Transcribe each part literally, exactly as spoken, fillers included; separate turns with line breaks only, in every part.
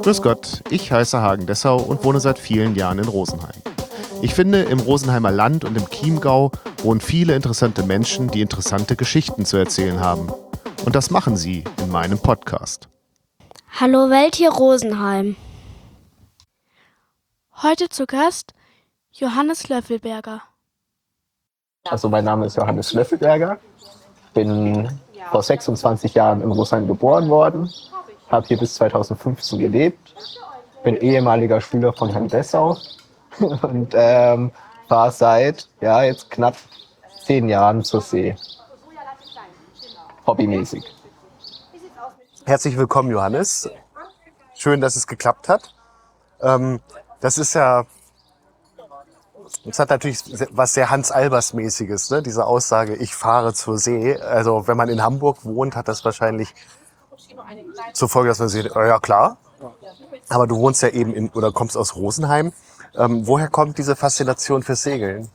Grüß Gott, ich heiße Hagen Dessau und wohne seit vielen Jahren in Rosenheim. Ich finde, im Rosenheimer Land und im Chiemgau wohnen viele interessante Menschen, die interessante Geschichten zu erzählen haben. Und das machen sie in meinem Podcast.
Hallo Welt hier Rosenheim.
Heute zu Gast Johannes Löffelberger.
Also mein Name ist Johannes Löffelberger, bin vor sechsundzwanzig Jahren in Rosenheim geboren worden, habe hier bis zweitausendfünfzehn gelebt, bin ehemaliger Schüler von Herrn Dessau und ähm, fahre seit ja, jetzt knapp zehn Jahren zur See, hobbymäßig.
Herzlich willkommen, Johannes. Schön, dass es geklappt hat. Ähm, das ist ja, das hat natürlich was sehr Hans-Albers-mäßiges, ne? Diese Aussage, ich fahre zur See. Also wenn man in Hamburg wohnt, hat das wahrscheinlich zur Folge, dass man sieht, oh ja klar, aber du wohnst ja eben in, oder kommst aus Rosenheim. Ähm, woher kommt diese Faszination fürs Segeln?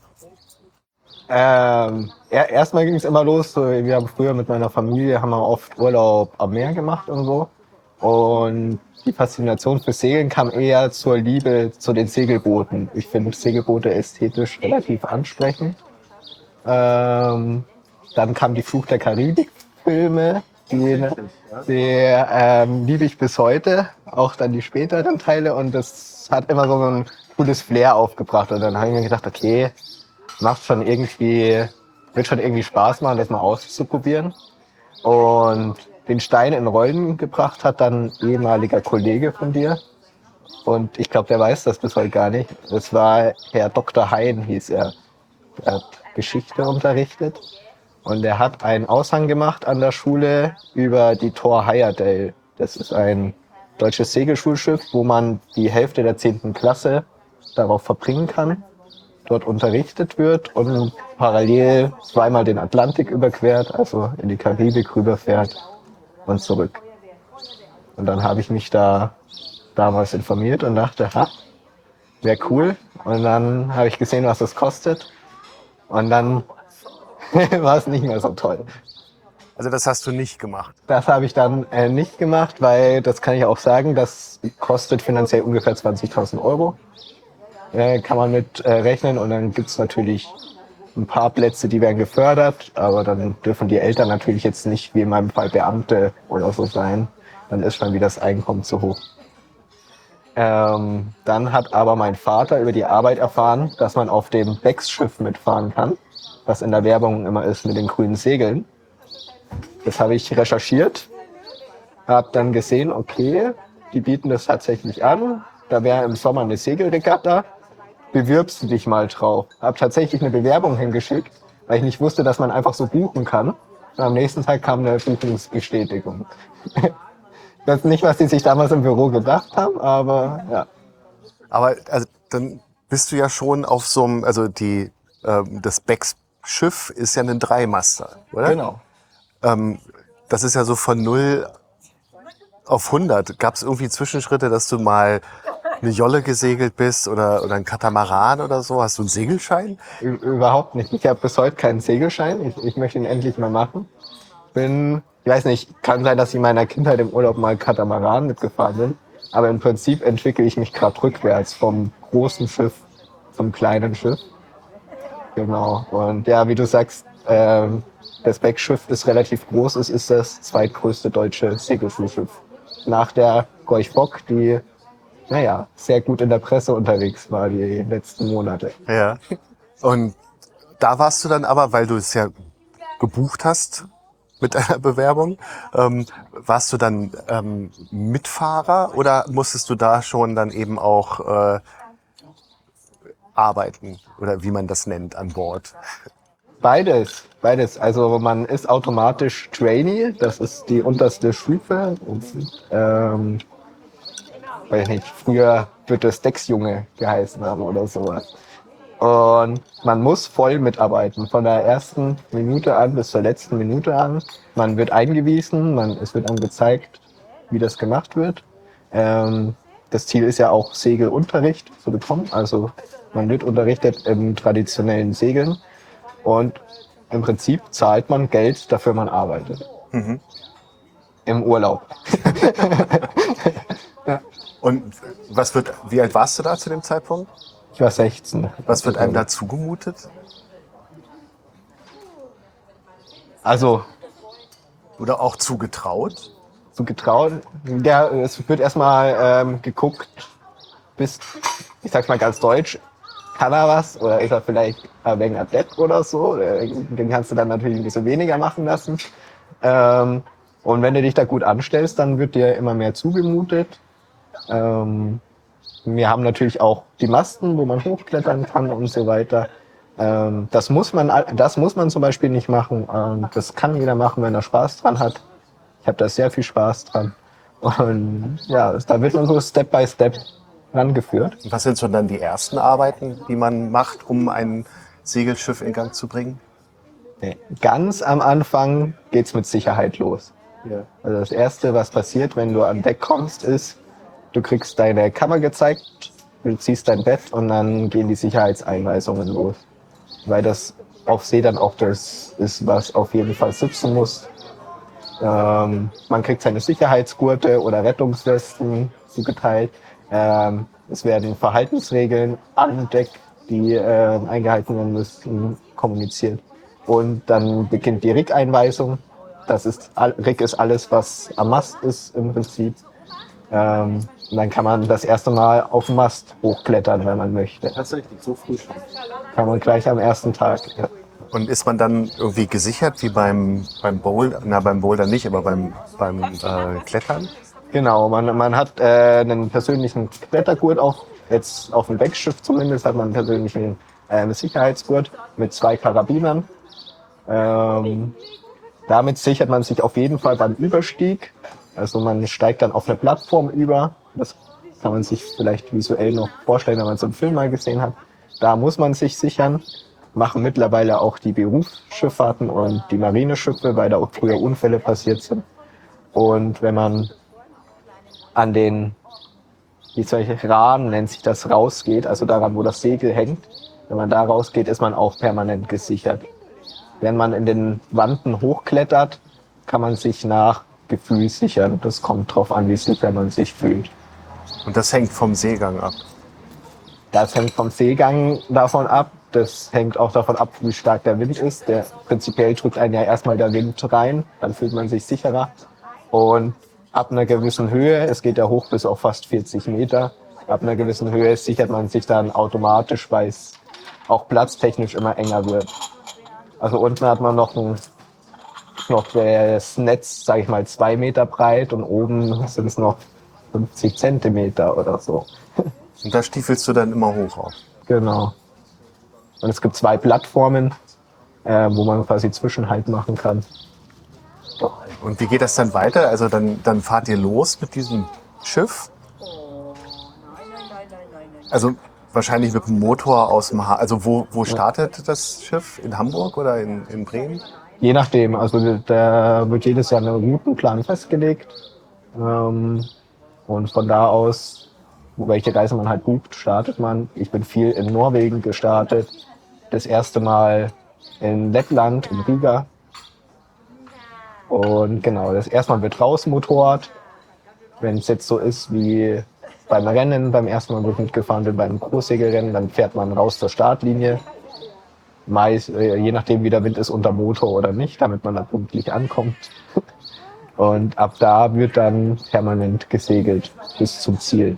Ähm, ja, erstmal ging es immer los, so, wir haben früher mit meiner Familie haben wir oft Urlaub am Meer gemacht und so. Und die Faszination fürs Segeln kam eher zur Liebe zu den Segelbooten. Ich finde Segelboote ästhetisch relativ ansprechend. Ähm, dann kam die Fluch der Karibik-Filme, die, die ähm, liebe ich bis heute, auch dann die späteren Teile. Und das hat immer so ein cooles Flair aufgebracht. Und dann habe ich mir gedacht, okay, macht schon irgendwie, wird schon irgendwie Spaß machen, das mal auszuprobieren. Und den Stein in Rollen gebracht hat dann ein ehemaliger Kollege von dir. Und ich glaube, der weiß das bis heute gar nicht. Das war Herr Doktor Hein, hieß er. Er hat Geschichte unterrichtet. Und er hat einen Aushang gemacht an der Schule über die Thor Heyerdahl. Das ist ein deutsches Segelschulschiff, wo man die Hälfte der zehnten Klasse darauf verbringen kann, dort unterrichtet wird und parallel zweimal den Atlantik überquert, also in die Karibik rüberfährt und zurück. Und dann habe ich mich da damals informiert und dachte, ha, wäre cool. Und dann habe ich gesehen, was das kostet. Und dann war es nicht mehr so toll.
Also das hast du nicht gemacht?
Das habe ich dann äh, nicht gemacht, weil, das kann ich auch sagen, das kostet finanziell ungefähr zwanzigtausend Euro. Äh, kann man mit äh, rechnen und dann gibt's natürlich ein paar Plätze, die werden gefördert, aber dann dürfen die Eltern natürlich jetzt nicht, wie in meinem Fall, Beamte oder so sein. Dann ist schon wieder das Einkommen zu hoch. Ähm, dann hat aber mein Vater über die Arbeit erfahren, dass man auf dem Becks-Schiff mitfahren kann, was in der Werbung immer ist mit den grünen Segeln. Das habe ich recherchiert, habe dann gesehen, okay, die bieten das tatsächlich an. Da wäre im Sommer eine Segelregatta. Bewirbst du dich mal drauf. Hab tatsächlich eine Bewerbung hingeschickt, weil ich nicht wusste, dass man einfach so buchen kann. Und am nächsten Tag kam eine Buchungsbestätigung. Das ist nicht, was die sich damals im Büro gedacht haben, aber ja.
Aber also, dann bist du ja schon auf so einem, also die, ähm, das Becks-Schiff ist ja ein Dreimaster, oder?
Genau.
Ähm, das ist ja so von null auf hundert. Gab es irgendwie Zwischenschritte, dass du mal eine Jolle gesegelt bist oder, oder ein Katamaran oder so? Hast du einen Segelschein?
Ü- Überhaupt nicht. Ich habe bis heute keinen Segelschein. Ich, ich möchte ihn endlich mal machen. Bin, ich weiß nicht, kann sein, dass ich in meiner Kindheit im Urlaub mal Katamaran mitgefahren bin. Aber im Prinzip entwickle ich mich gerade rückwärts vom großen Schiff zum kleinen Schiff. Genau. Und ja, wie du sagst, ähm, das Becksschiff ist relativ groß. Es ist das zweitgrößte deutsche Segelschulschiff. Nach der Gorch Fock, die, naja, sehr gut in der Presse unterwegs war die letzten Monate.
Ja. Und da warst du dann aber, weil du es ja gebucht hast mit deiner Bewerbung, ähm, warst du dann ähm, Mitfahrer oder musstest du da schon dann eben auch äh, arbeiten oder wie man das nennt an Bord?
Beides, beides. Also man ist automatisch Trainee, das ist die unterste Stufe. Und, ähm, weiß nicht, früher wird es Decksjunge geheißen haben oder sowas. Und man muss voll mitarbeiten, von der ersten Minute an bis zur letzten Minute an. Man wird eingewiesen, man, es wird einem gezeigt, wie das gemacht wird. Ähm, das Ziel ist ja auch Segelunterricht zu bekommen. Also man wird unterrichtet im traditionellen Segeln und im Prinzip zahlt man Geld, dafür man arbeitet.
Mhm.
Im Urlaub. Ja.
Und was wird, wie alt warst du da zu dem Zeitpunkt?
Ich war sechzehn.
Was wird einem da zugemutet?
Also
Oder auch zugetraut?
so getraut. Ja, es wird erstmal ähm, geguckt, bis, ich sag's mal ganz deutsch, kann er was oder ist er vielleicht ein wenig adept oder so. Den kannst du dann natürlich ein bisschen weniger machen lassen. Ähm, und wenn du dich da gut anstellst, dann wird dir immer mehr zugemutet. Ähm, wir haben natürlich auch die Masten, wo man hochklettern kann und so weiter. Ähm, das muss man, das muss man zum Beispiel nicht machen. Ähm, das kann jeder machen, wenn er Spaß dran hat. Ich habe da sehr viel Spaß dran. Und ja, da wird man so Step by Step rangeführt.
Und was sind so dann die ersten Arbeiten, die man macht, um ein Segelschiff in Gang zu bringen?
Ganz am Anfang geht's mit Sicherheit los. Also das Erste, was passiert, wenn du an Deck kommst, ist, du kriegst deine Kammer gezeigt, du ziehst dein Bett und dann gehen die Sicherheitseinweisungen los. Weil das auf See dann auch das ist, was auf jeden Fall sitzen muss. Ähm, man kriegt seine Sicherheitsgurte oder Rettungswesten zugeteilt. Ähm, es werden Verhaltensregeln an Deck, die äh, eingehalten werden müssen, kommuniziert. Und dann beginnt die Rig-Einweisung. Das ist, Rig ist alles, was am Mast ist im Prinzip. Ähm, und dann kann man das erste Mal auf den Mast hochklettern, wenn man möchte.
Tatsächlich, so früh schon.
Kann man gleich am ersten Tag. Ja.
Und ist man dann irgendwie gesichert, wie beim, beim Boulder? Na, beim Boulder nicht, aber beim, beim äh, Klettern?
Genau, man, man hat äh, einen persönlichen Klettergurt auch. Jetzt auf dem Weggschiff zumindest hat man einen persönlichen äh, Sicherheitsgurt mit zwei Karabinern. Ähm, damit sichert man sich auf jeden Fall beim Überstieg. Also man steigt dann auf eine Plattform über. Das kann man sich vielleicht visuell noch vorstellen, wenn man so einen Film mal gesehen hat. Da muss man sich sichern. Machen mittlerweile auch die Berufsschifffahrten und die Marineschiffe, weil da auch früher Unfälle passiert sind. Und wenn man an den, wie solche Rahmen nennt sich das, rausgeht, also daran, wo das Segel hängt, wenn man da rausgeht, ist man auch permanent gesichert. Wenn man in den Wanten hochklettert, kann man sich nach Gefühl sichern. Das kommt drauf an, wie sicher man sich fühlt.
Und das hängt vom Seegang ab?
Das hängt vom Seegang davon ab. Das hängt auch davon ab, wie stark der Wind ist. Der, prinzipiell drückt einen ja erstmal der Wind rein, dann fühlt man sich sicherer. Und ab einer gewissen Höhe, es geht ja hoch bis auf fast vierzig Meter, ab einer gewissen Höhe sichert man sich dann automatisch, weil es auch platztechnisch immer enger wird. Also unten hat man noch, ein, noch das Netz, sage ich mal, zwei Meter breit und oben sind es noch fünfzig Zentimeter oder so.
Und da stiefelst du dann immer hoch auf?
Genau. Und es gibt zwei Plattformen, äh, wo man quasi Zwischenhalt machen kann.
Und wie geht das dann weiter? Also dann, dann fahrt ihr los mit diesem Schiff? Also wahrscheinlich mit dem Motor aus dem Ha- Also wo, wo startet das Schiff? In Hamburg oder in, in Bremen?
Je nachdem, also da wird jedes Jahr ein Routenplan festgelegt. Ähm, und von da aus, welche Reise man halt bucht, startet man. Ich bin viel in Norwegen gestartet. Das erste Mal in Lettland, in Riga. Und genau, das erste Mal wird rausmotort. Wenn es jetzt so ist wie beim Rennen, beim ersten Mal, wo ich mitgefahren bin, beim Großsegelrennen, dann fährt man raus zur Startlinie. Meist, je nachdem, wie der Wind ist, unter Motor oder nicht, damit man da pünktlich ankommt. Und ab da wird dann permanent gesegelt bis zum Ziel.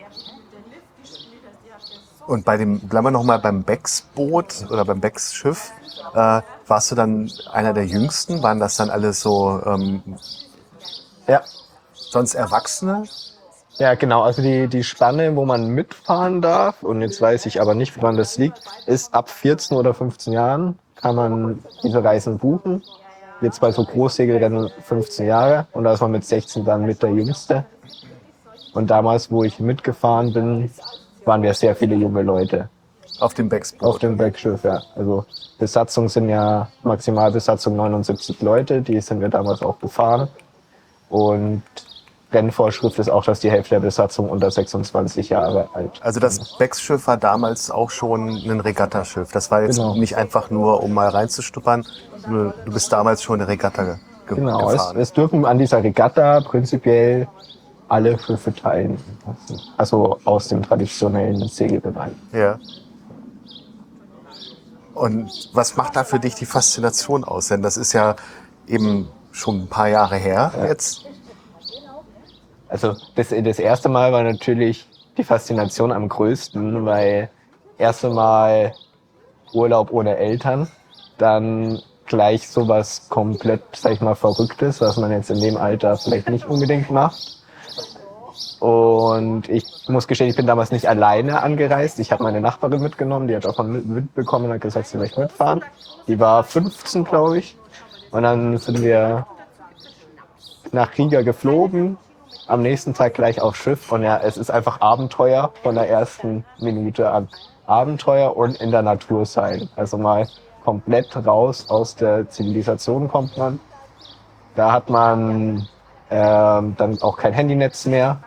Und bei dem, bleiben wir nochmal beim Becks-Boot oder beim Becks-Schiff, äh, warst du dann einer der Jüngsten? Waren das dann alles so ähm,
Ja,
sonst Erwachsene?
ja genau. Also die, die Spanne, wo man mitfahren darf, und jetzt weiß ich aber nicht, woran das liegt, ist ab vierzehn oder fünfzehn Jahren kann man diese Reisen buchen. Jetzt bei so Großsegelrennen fünfzehn Jahre und da ist man mit sechzehn dann mit der Jüngste. Und damals, wo ich mitgefahren bin, waren wir sehr viele junge Leute
Auf dem Becks-Boot?
auf dem Becks-Schiff, ja. Also Besatzung sind ja Maximalbesatzung neunundsiebzig Leute, die sind wir damals auch gefahren. Und Rennvorschrift ist auch, dass die Hälfte der Besatzung unter sechsundzwanzig Jahre alt.
Also das Becks-Schiff war damals auch schon ein Regattaschiff. Das war jetzt
Genau.
nicht einfach nur, um mal reinzustuppern. Du, du bist damals schon eine Regatta ge
Genau, es,
gefahren.
es dürfen an dieser Regatta prinzipiell alle Schiffe teilen. Also aus dem traditionellen Segelbereich.
Ja. Und was macht da für dich die Faszination aus? Denn das ist ja eben schon ein paar Jahre her
Ja.
jetzt.
Also das, das erste Mal war natürlich die Faszination am größten, weil erste Mal Urlaub ohne Eltern, dann gleich sowas komplett, sag ich mal, Verrücktes, was man jetzt in dem Alter vielleicht nicht unbedingt macht. Und ich muss gestehen, ich bin damals nicht alleine angereist. Ich habe meine Nachbarin mitgenommen, die hat auch von Wind bekommen und hat gesagt, sie möchte mitfahren. Die war fünfzehn, glaube ich. Und dann sind wir nach Riga geflogen, am nächsten Tag gleich aufs Schiff. Und ja, es ist einfach Abenteuer von der ersten Minute an. Abenteuer und in der Natur sein. Also mal komplett raus aus der Zivilisation kommt man. Da hat man ähm, dann auch kein Handynetz mehr.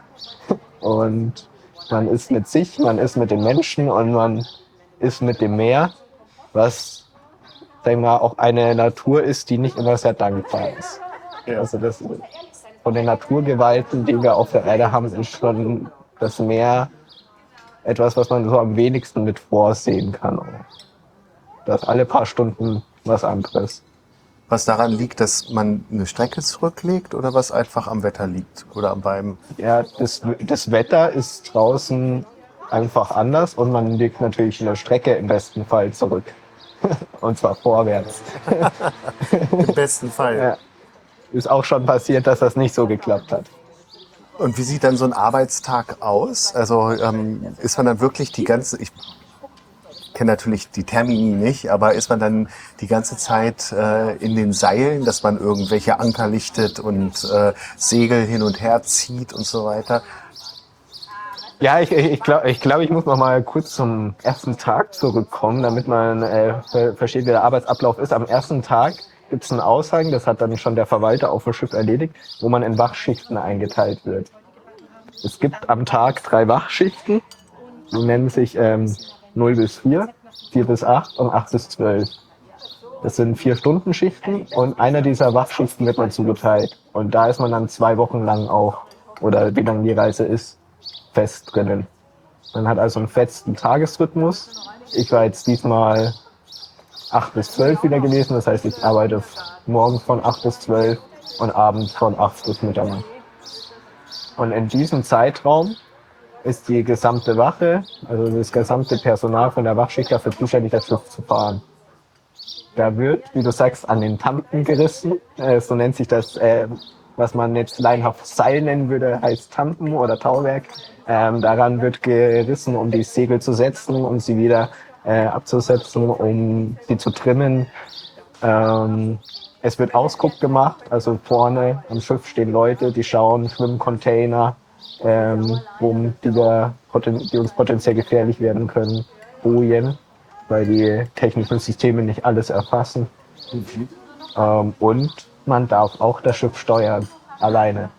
Und man ist mit sich, man ist mit den Menschen und man ist mit dem Meer, was, sag ich mal, auch eine Natur ist, die nicht immer sehr dankbar ist. Also das von den Naturgewalten, die wir auf der Erde haben, ist schon das Meer etwas, was man so am wenigsten mit vorsehen kann. Das alle paar Stunden was anderes.
Was daran liegt, dass man eine Strecke zurücklegt oder was einfach am Wetter liegt oder beim...
Ja, das, das Wetter ist draußen einfach anders und man legt natürlich eine Strecke im besten Fall zurück. Und zwar vorwärts.
Im besten Fall.
Ja. Ist auch schon passiert, dass das nicht so geklappt hat.
Und wie sieht dann so ein Arbeitstag aus? Also ähm, ist man dann wirklich die ganze... Ich kenne natürlich die Termini nicht, aber ist man dann die ganze Zeit äh, in den Seilen, dass man irgendwelche Anker lichtet und äh, Segel hin und her zieht und so weiter?
Ja, ich, ich glaube, ich, glaub, ich muss noch mal kurz zum ersten Tag zurückkommen, damit man äh, ver- versteht, wie der Arbeitsablauf ist. Am ersten Tag gibt es einen Aushang, das hat dann schon der Verwalter auf dem Schiff erledigt, wo man in Wachschichten eingeteilt wird. Es gibt am Tag drei Wachschichten, die nennen sich ähm, null bis vier, vier bis acht und acht bis zwölf. Das sind vier Stunden Schichten und einer dieser Wachschichten wird man zugeteilt. Und da ist man dann zwei Wochen lang auch, oder wie lange die Reise ist, fest drinnen. Man hat also einen festen Tagesrhythmus. Ich war jetzt diesmal acht bis zwölf wieder gewesen, das heißt, ich arbeite morgens von acht bis zwölf und abends von acht bis Mitternacht. Und in diesem Zeitraum ist die gesamte Wache, also das gesamte Personal von der Wachschicht dafür zuständig, das Schiff zu fahren. Da wird, wie du sagst, an den Tampen gerissen. Äh, so nennt sich das, äh, was man jetzt laienhaft Seil nennen würde, heißt Tampen oder Tauwerk. Ähm, daran wird gerissen, um die Segel zu setzen, um sie wieder äh, abzusetzen, um sie zu trimmen. Ähm, es wird Ausguck gemacht, also vorne am Schiff stehen Leute, die schauen, Schwimmcontainer, ähm, wo die, wir, die uns potenziell gefährlich werden können, Bojen, weil die technischen Systeme nicht alles erfassen. Mhm. Ähm, und man darf auch das Schiff steuern, alleine.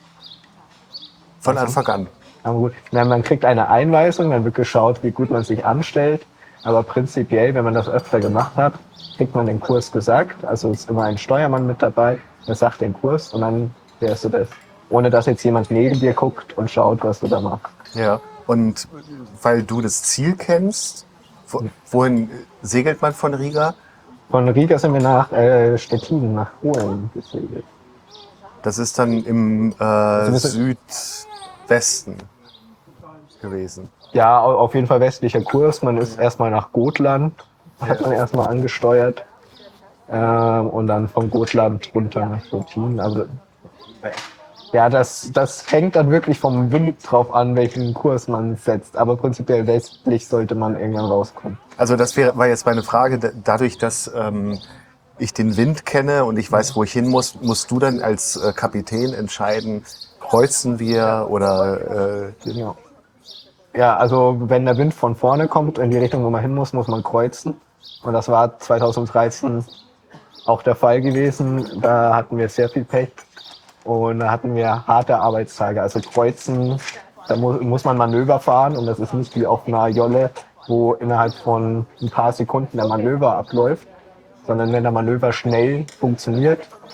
Von Anfang an?
Aber gut, man kriegt eine Einweisung, dann wird geschaut, wie gut man sich anstellt. Aber prinzipiell, wenn man das öfter gemacht hat, kriegt man den Kurs gesagt. Also ist immer ein Steuermann mit dabei, der sagt den Kurs und dann fährst du das. Ohne dass jetzt jemand neben dir guckt und schaut, was du da machst.
Ja, und weil du das Ziel kennst, wohin segelt man von Riga?
Von Riga sind wir nach äh, Stettin, nach Polen gesegelt.
Das ist dann im äh,
also
Südwesten gewesen.
Ja, auf jeden Fall westlicher Kurs. Man ist erstmal nach Gotland, hat man erstmal angesteuert. Ähm, und dann von Gotland runter nach Stettin. Also, ja, das, das hängt dann wirklich vom Wind drauf an, welchen Kurs man setzt. Aber prinzipiell westlich sollte man irgendwann rauskommen.
Also das wäre, war jetzt meine Frage. Dadurch, dass ähm, ich den Wind kenne und ich weiß, wo ich hin muss, musst du dann als äh, Kapitän entscheiden, kreuzen wir oder... Äh
Genau. Ja, also wenn der Wind von vorne kommt, in die Richtung, wo man hin muss, muss man kreuzen. Und das war zweitausenddreizehn auch der Fall gewesen. Da hatten wir sehr viel Pech. Und da hatten wir harte Arbeitstage. Also kreuzen, da mu- muss man Manöver fahren und das ist nicht wie auf einer Jolle, wo innerhalb von ein paar Sekunden der Manöver abläuft, sondern wenn der Manöver schnell funktioniert,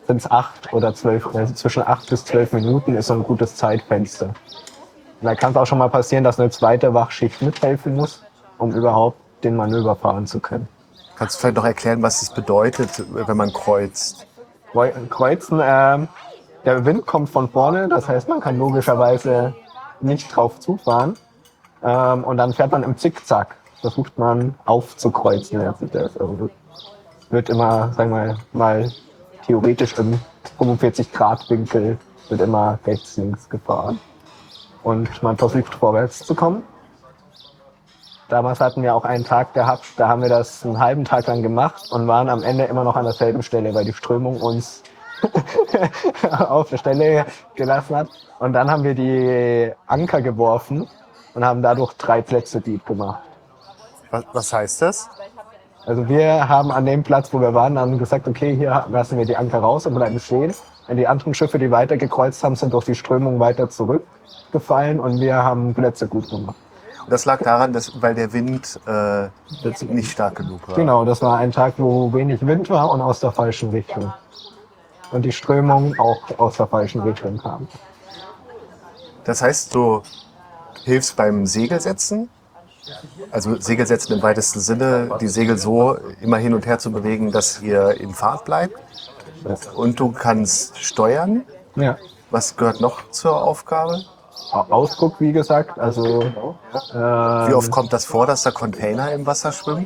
sind es acht oder zwölf, also zwischen acht bis zwölf Minuten ist so ein gutes Zeitfenster. Und da kann es auch schon mal passieren, dass eine zweite Wachschicht mithelfen muss, um überhaupt den Manöver fahren zu können.
Kannst du vielleicht noch erklären, was es bedeutet, wenn man kreuzt?
Kreuzen, ähm, der Wind kommt von vorne, das heißt, man kann logischerweise nicht drauf zufahren. Ähm, und dann fährt man im Zickzack. Versucht man aufzukreuzen, nennt sich das. Also wird immer, sagen wir mal, theoretisch im fünfundvierzig Grad Winkel wird immer rechts, links gefahren. Und man versucht vorwärts zu kommen. Damals hatten wir auch einen Tag gehabt, da haben wir das einen halben Tag lang gemacht und waren am Ende immer noch an derselben Stelle, weil die Strömung uns auf der Stelle gelassen hat. Und dann haben wir die Anker geworfen und haben dadurch drei Plätze deep gemacht.
Was, was heißt das?
Also wir haben an dem Platz, wo wir waren, dann gesagt, okay, hier lassen wir die Anker raus und bleiben stehen. Und die anderen Schiffe, die weiter gekreuzt haben, sind durch die Strömung weiter zurückgefallen und wir haben Plätze gut gemacht.
Und das lag daran, dass, weil der Wind äh, nicht stark genug war.
Genau, das war ein Tag, wo wenig Wind war und aus der falschen Richtung. Und die Strömung auch aus der falschen Richtung kam.
Das heißt, du hilfst beim Segelsetzen, also Segelsetzen im weitesten Sinne, die Segel so immer hin und her zu bewegen, dass ihr in Fahrt bleibt. Und du kannst steuern.
Ja.
Was gehört noch zur Aufgabe?
Ausguck, wie gesagt, also... Ähm,
Wie oft kommt das vor, dass da Container im Wasser schwimmen?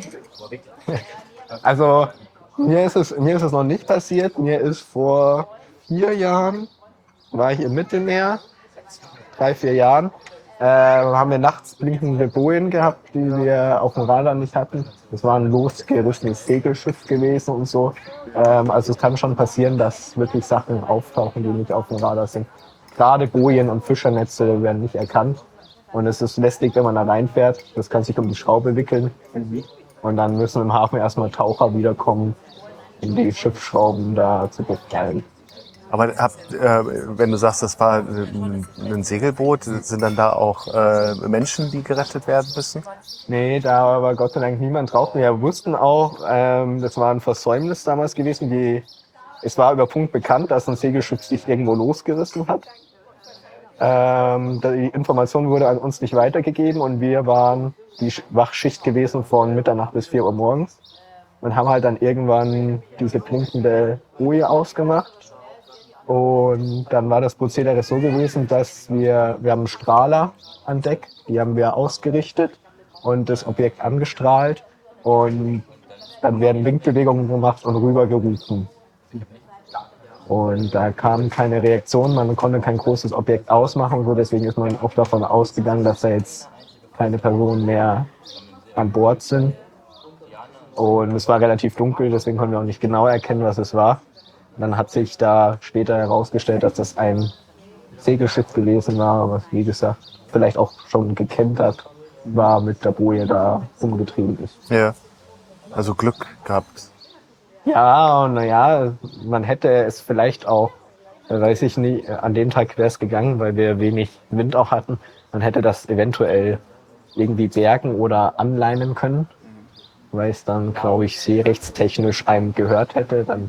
Also, mir ist, es, mir ist es noch nicht passiert. Mir ist vor vier Jahren, war ich im Mittelmeer, drei, vier Jahren, äh, haben wir nachts blinkende Bojen gehabt, die wir auf dem Radar nicht hatten. Das war ein losgerissenes Segelschiff gewesen und so. Ähm, also es kann schon passieren, dass wirklich Sachen auftauchen, die nicht auf dem Radar sind. Gerade Bojen und Fischernetze werden nicht erkannt. Und es ist lästig, wenn man da reinfährt. Das kann sich um die Schraube wickeln. Und dann müssen im Hafen erstmal Taucher wiederkommen, um die Schiffsschrauben da zu befreien.
Aber habt, äh, wenn du sagst, das war ein, ein Segelboot, sind dann da auch äh, Menschen, die gerettet werden müssen?
Nee, da war Gott sei Dank niemand drauf. Wir wussten auch, ähm, das war ein Versäumnis damals gewesen. Die, es war über Punkt bekannt, dass ein Segelschiff sich irgendwo losgerissen hat. Ähm, die Information wurde an uns nicht weitergegeben und wir waren die Wachschicht gewesen von Mitternacht bis vier Uhr morgens und haben halt dann irgendwann diese blinkende Boje ausgemacht. Und dann war das Prozedere so gewesen, dass wir, wir haben einen Strahler an Deck, die haben wir ausgerichtet und das Objekt angestrahlt und dann werden Winkbewegungen gemacht und rübergerufen. Und da kam keine Reaktion, man konnte kein großes Objekt ausmachen und so, deswegen ist man auch davon ausgegangen, dass da jetzt keine Personen mehr an Bord sind. Und es war relativ dunkel, deswegen konnten wir auch nicht genau erkennen, was es war. Und dann hat sich da später herausgestellt, dass das ein Segelschiff gewesen war, was wie gesagt vielleicht auch schon gekentert war, mit der Boje da umgetrieben ist.
Ja, also Glück gehabt.
Ja, und naja, man hätte es vielleicht auch, weiß ich nicht, an dem Tag wäre es gegangen, weil wir wenig Wind auch hatten. Man hätte das eventuell irgendwie bergen oder anleinen können, weil es dann, glaube ich, seerechtstechnisch einem gehört hätte. Dann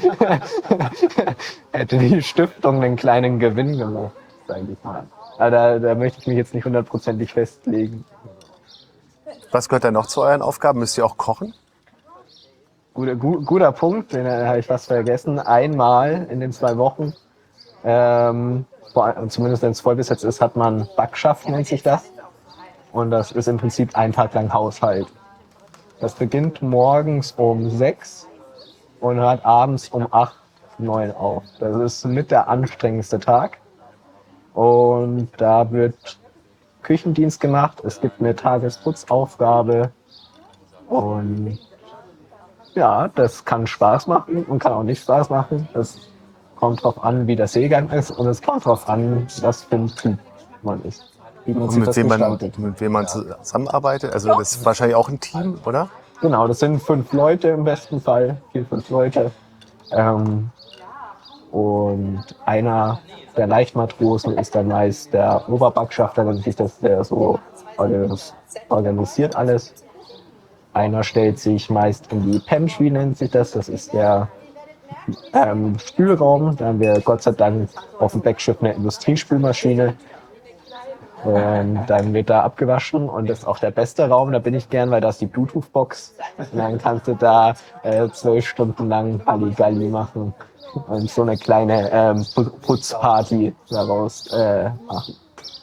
hätte die Stiftung einen kleinen Gewinn gemacht, sage ich mal. Aber da, da möchte ich mich jetzt nicht hundertprozentig festlegen.
Was gehört da noch zu euren Aufgaben? Müsst ihr auch kochen?
Guter, gu, guter Punkt, den habe ich fast vergessen. Einmal in den zwei Wochen, ähm, zumindest wenn es voll besetzt ist, hat man Backschaft, nennt sich das. Und das ist im Prinzip ein Tag lang Haushalt. Das beginnt morgens um sechs und hört abends um acht, neun auf. Das ist mit der anstrengendste Tag. Und da wird Küchendienst gemacht. Es gibt eine Tagesputzaufgabe. Und ja, das kann Spaß machen und kann auch nicht Spaß machen. Das kommt drauf an, wie der Seegang ist. Und es kommt drauf an, was für ein Typ man ist. Wie man
Und
sich
mit
das
wem, man,
gestaltet.
mit wem man zusammenarbeitet? Also das ist wahrscheinlich auch ein Team, oder?
Genau, das sind fünf Leute im besten Fall. Vier, fünf Leute. Ähm, und einer der Leichtmatrosen ist dann meist der Oberbackschafter, dann ist das der so organisiert alles. Einer stellt sich meist in die Pemschwi, nennt sich das. Das ist der ähm, Spülraum. Da haben wir Gott sei Dank auf dem Deckschiff eine Industriespülmaschine. Und dann wird da abgewaschen und das ist auch der beste Raum, da bin ich gern, weil da ist die Bluetooth-Box. Und dann kannst du da äh, zwölf Stunden lang Halligalli machen und so eine kleine ähm, Putzparty daraus äh, machen.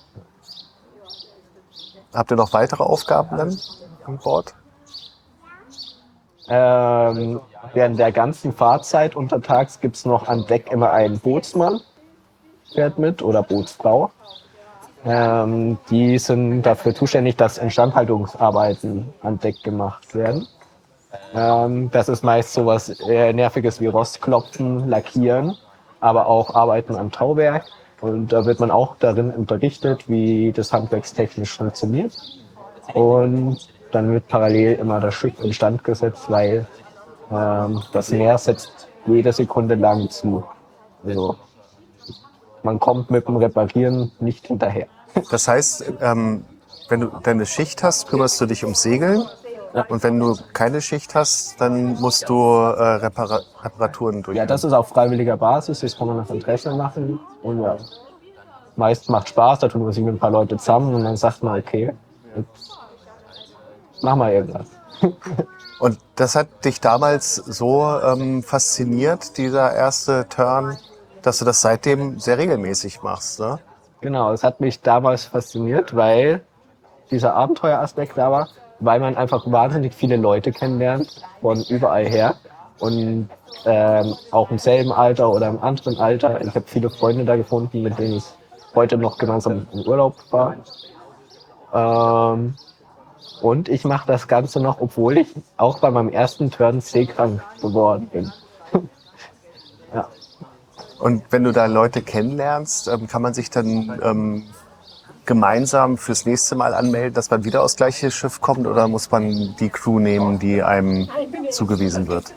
Habt ihr noch weitere Aufgaben dann an Bord?
Ähm, während der ganzen Fahrzeit untertags gibt's noch an Deck immer einen Bootsmann, fährt mit, oder Bootsfrau. Ähm, die sind dafür zuständig, dass Instandhaltungsarbeiten an Deck gemacht werden. Ähm, das ist meist sowas äh, Nerviges wie Rostklopfen, Lackieren, aber auch Arbeiten am Tauwerk. Und da wird man auch darin unterrichtet, wie das handwerkstechnisch funktioniert. Und dann wird parallel immer das Schiff instand gesetzt, weil ähm, das Meer setzt jede Sekunde lang zu. Also, man kommt mit dem Reparieren nicht hinterher.
Das heißt, ähm, wenn du deine Schicht hast, kümmerst du dich ums Segeln.
Ja.
Und wenn du keine Schicht hast, dann musst du äh, Repara- Reparaturen durchführen.
Ja, das ist auf freiwilliger Basis, das kann man nach Interesse machen. Und ja, meist macht Spaß, da tun wir sich mit ein paar Leute zusammen und dann sagt man, okay, jetzt mach mal irgendwas.
Und das hat dich damals so ähm, fasziniert, dieser erste Turn, dass du das seitdem sehr regelmäßig machst, ne?
Genau, es hat mich damals fasziniert, weil dieser Abenteueraspekt da war, weil man einfach wahnsinnig viele Leute kennenlernt von überall her und ähm, auch im selben Alter oder im anderen Alter. Ich habe viele Freunde da gefunden, mit denen ich heute noch gemeinsam im Urlaub war. Ähm, und ich mache das Ganze noch, obwohl ich auch bei meinem ersten Turn seekrank geworden bin. Ja.
Und wenn du da Leute kennenlernst, ähm, kann man sich dann ähm, gemeinsam fürs nächste Mal anmelden, dass man wieder aufs gleiche Schiff kommt, oder muss man die Crew nehmen, die einem zugewiesen wird?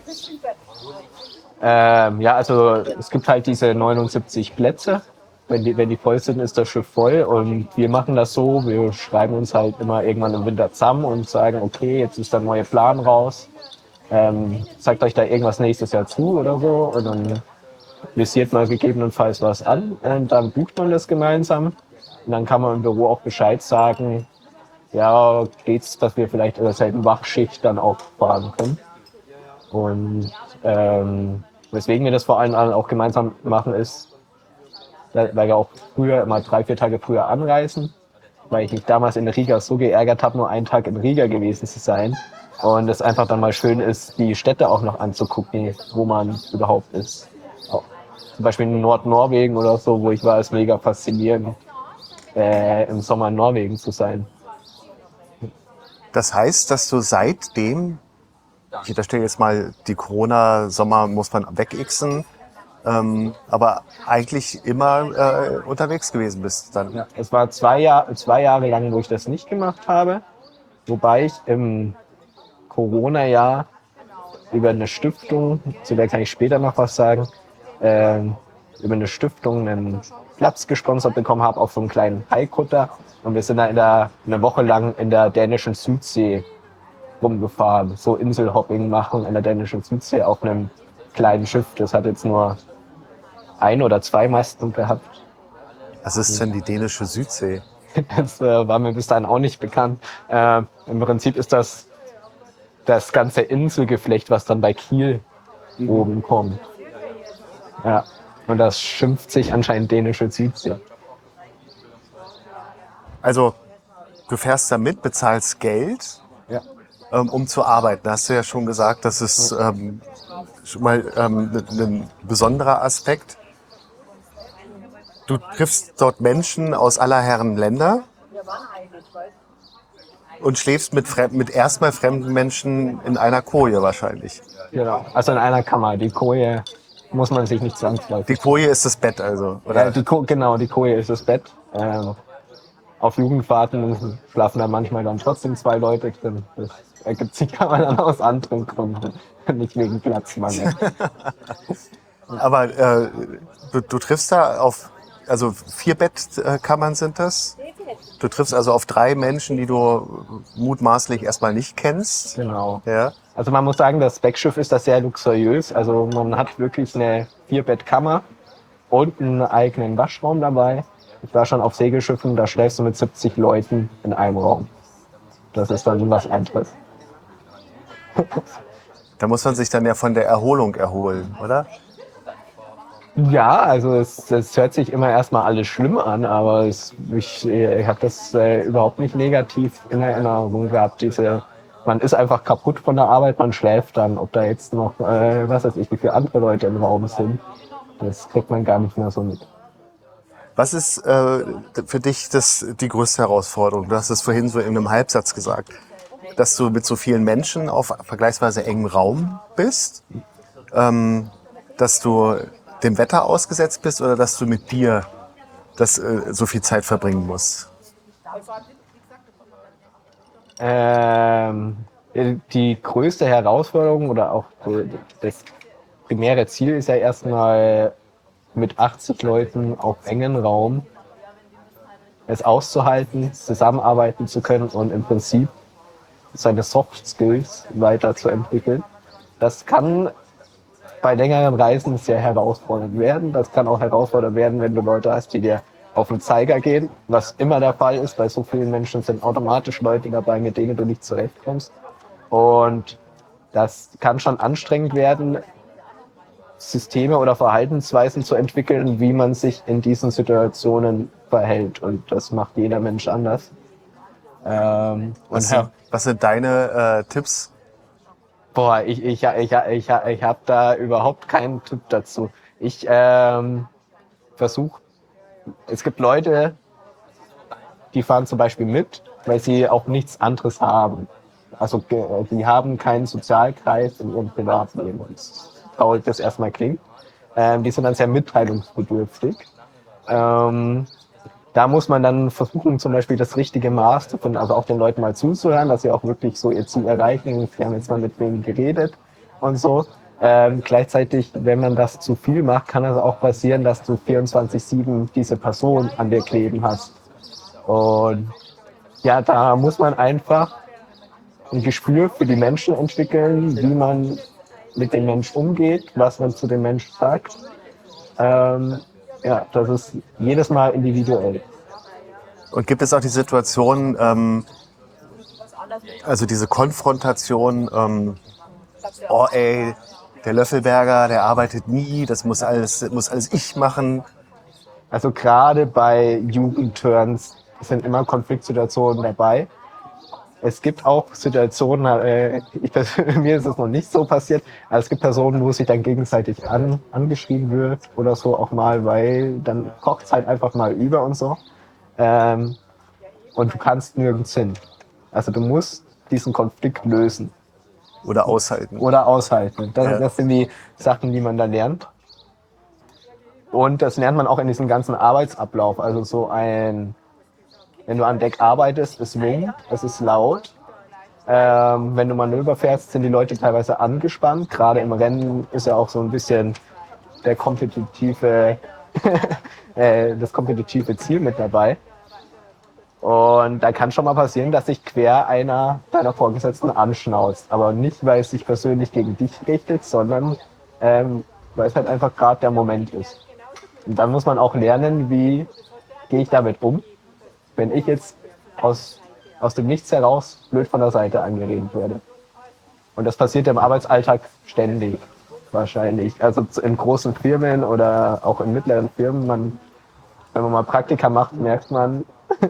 Ähm, ja, also es gibt halt diese neunundsiebzig Plätze. Wenn die, wenn die voll sind, ist das Schiff voll. Und wir machen das so, wir schreiben uns halt immer irgendwann im Winter zusammen und sagen, okay, jetzt ist der neue Plan raus. Ähm, zeigt euch da irgendwas nächstes Jahr zu oder so. Und dann visiert man gegebenenfalls was an und dann bucht man das gemeinsam. Und dann kann man im Büro auch Bescheid sagen, ja, geht's, dass wir vielleicht in derselben Wachschicht dann auch fahren können. Und ähm, weswegen wir das vor allem auch gemeinsam machen ist, weil wir auch früher immer drei, vier Tage früher anreisen, weil ich mich damals in Riga so geärgert habe, nur einen Tag in Riga gewesen zu sein. Und es einfach dann mal schön ist, die Städte auch noch anzugucken, wo man überhaupt ist. Auch zum Beispiel in Nordnorwegen oder so, wo ich war, ist mega faszinierend, äh, im Sommer in Norwegen zu sein.
Das heißt, dass du seitdem, ich unterstelle jetzt mal, die Corona-Sommer muss man wegixen, ähm, aber eigentlich immer äh, unterwegs gewesen bist dann.
Ja, es war zwei, Jahr, zwei Jahre lang, wo ich das nicht gemacht habe, wobei ich im Corona-Jahr über eine Stiftung, zu der kann ich später noch was sagen, äh, über eine Stiftung einen Platz gesponsert bekommen habe auf so einem kleinen Haikutter. Und wir sind da in der, eine Woche lang in der dänischen Südsee rumgefahren. So Inselhopping machen in der dänischen Südsee auf einem kleinen Schiff. Das hat jetzt nur ein oder zwei Masten gehabt.
Was ist denn die dänische Südsee?
Das äh, war mir bis dahin auch nicht bekannt. Äh, Im Prinzip ist das das ganze Inselgeflecht, was dann bei Kiel mhm. oben kommt. Ja. Und das schimpft sich anscheinend dänische Südsee.
Also, du fährst da mit, bezahlst Geld,
ja.
ähm, um zu arbeiten. Da hast du ja schon gesagt, das ist ähm, schon mal ähm, ein besonderer Aspekt. Du triffst dort Menschen aus aller Herren Länder und schläfst mit, fremd, mit erstmal fremden Menschen in einer Koje wahrscheinlich.
Genau, also in einer Kammer. Die Koje muss man sich nicht zwangsläufig.
Die Koje ist das Bett also, oder?
Ja, die Ko- genau, die Koje ist das Bett. Ähm, auf Jugendfahrten schlafen da manchmal dann trotzdem zwei Leute drin. Das ergibt sich aber dann aus anderen Gründen, nicht wegen Platzmangel.
Aber äh, du, du triffst da auf, also vier Bettkammern sind das. Du triffst also auf drei Menschen, die du mutmaßlich erstmal nicht kennst.
Genau.
Ja.
Also man muss sagen, das Backschiff ist das sehr luxuriös. Also man hat wirklich eine Vierbett-Kammer und einen eigenen Waschraum dabei. Ich war schon auf Segelschiffen, da schläfst du mit siebzig Leuten in einem Raum. Das ist dann was anderes.
Da muss man sich dann ja von der Erholung erholen, oder?
Ja, also es, es hört sich immer erstmal alles schlimm an, aber es, ich, ich habe das äh, überhaupt nicht negativ in Erinnerung gehabt. Diese, man ist einfach kaputt von der Arbeit, man schläft dann. Ob da jetzt noch, äh, was weiß ich, wie viele andere Leute im Raum sind, das kriegt man gar nicht mehr so mit.
Was ist äh, für dich das, die größte Herausforderung? Du hast es vorhin so in einem Halbsatz gesagt, dass du mit so vielen Menschen auf vergleichsweise engem Raum bist, ähm, dass du dem Wetter ausgesetzt bist oder dass du mit dir das, äh, so viel Zeit verbringen musst?
Ähm, die größte Herausforderung oder auch das primäre Ziel ist ja erstmal mit achtzig Leuten auf engen Raum es auszuhalten, zusammenarbeiten zu können und im Prinzip seine Soft Skills weiterzuentwickeln. Das kann bei längeren Reisen sehr herausfordernd werden. Das kann auch herausfordernd werden, wenn du Leute hast, die dir auf den Zeiger gehen, was immer der Fall ist. Bei so vielen Menschen sind automatisch Leute dabei, mit denen du nicht zurechtkommst. Und das kann schon anstrengend werden, Systeme oder Verhaltensweisen zu entwickeln, wie man sich in diesen Situationen verhält. Und das macht jeder Mensch anders. Ähm,
Was,
und
sind, was sind deine äh, Tipps?
Boah, ich, ich, ich, ich, ich habe da überhaupt keinen Tipp dazu. Ich ähm, versuche, es gibt Leute, die fahren zum Beispiel mit, weil sie auch nichts anderes haben. Also die haben keinen Sozialkreis in ihrem Privatleben. Und so traurig das erstmal klingt. Ähm, die sind dann sehr mitteilungsbedürftig. Ähm, Da muss man dann versuchen, zum Beispiel das richtige Maß zu finden, also auch den Leuten mal zuzuhören, dass sie auch wirklich so ihr Ziel erreichen. Wir haben jetzt mal mit denen geredet und so. Ähm, gleichzeitig, wenn man das zu viel macht, kann es auch passieren, dass du vierundzwanzig sieben diese Person an dir kleben hast. Und ja, da muss man einfach ein Gespür für die Menschen entwickeln, wie man mit dem Mensch umgeht, was man zu dem Mensch sagt. Ähm, Ja, das ist jedes Mal individuell.
Und gibt es auch die Situation, ähm, also diese Konfrontation, ähm, oh ey, der Löffelberger, der arbeitet nie, das muss alles, das muss alles ich machen.
Also gerade bei Jugendturns sind immer Konfliktsituationen dabei. Es gibt auch Situationen, äh, ich, mir ist es noch nicht so passiert, aber es gibt Personen, wo sich dann gegenseitig an, angeschrieben wird oder so auch mal, weil dann kocht es halt einfach mal über und so. Ähm, und du kannst nirgends hin. Also du musst diesen Konflikt lösen.
Oder aushalten.
Oder aushalten. Das,
Ja.
das sind die Sachen, die man da lernt. Und das lernt man auch in diesem ganzen Arbeitsablauf. Also so ein... Wenn du an Deck arbeitest, es winkt, es ist laut. Ähm, wenn du Manöver fährst, sind die Leute teilweise angespannt. Gerade im Rennen ist ja auch so ein bisschen der kompetitive, äh, das kompetitive Ziel mit dabei. Und da kann schon mal passieren, dass sich quer einer deiner Vorgesetzten anschnauzt. Aber nicht, weil es sich persönlich gegen dich richtet, sondern ähm, weil es halt einfach gerade der Moment ist. Und dann muss man auch lernen, wie gehe ich damit um, wenn ich jetzt aus, aus dem Nichts heraus blöd von der Seite angeredet werde. Und das passiert im Arbeitsalltag ständig, wahrscheinlich. Also in großen Firmen oder auch in mittleren Firmen, man, wenn man mal Praktika macht, merkt man,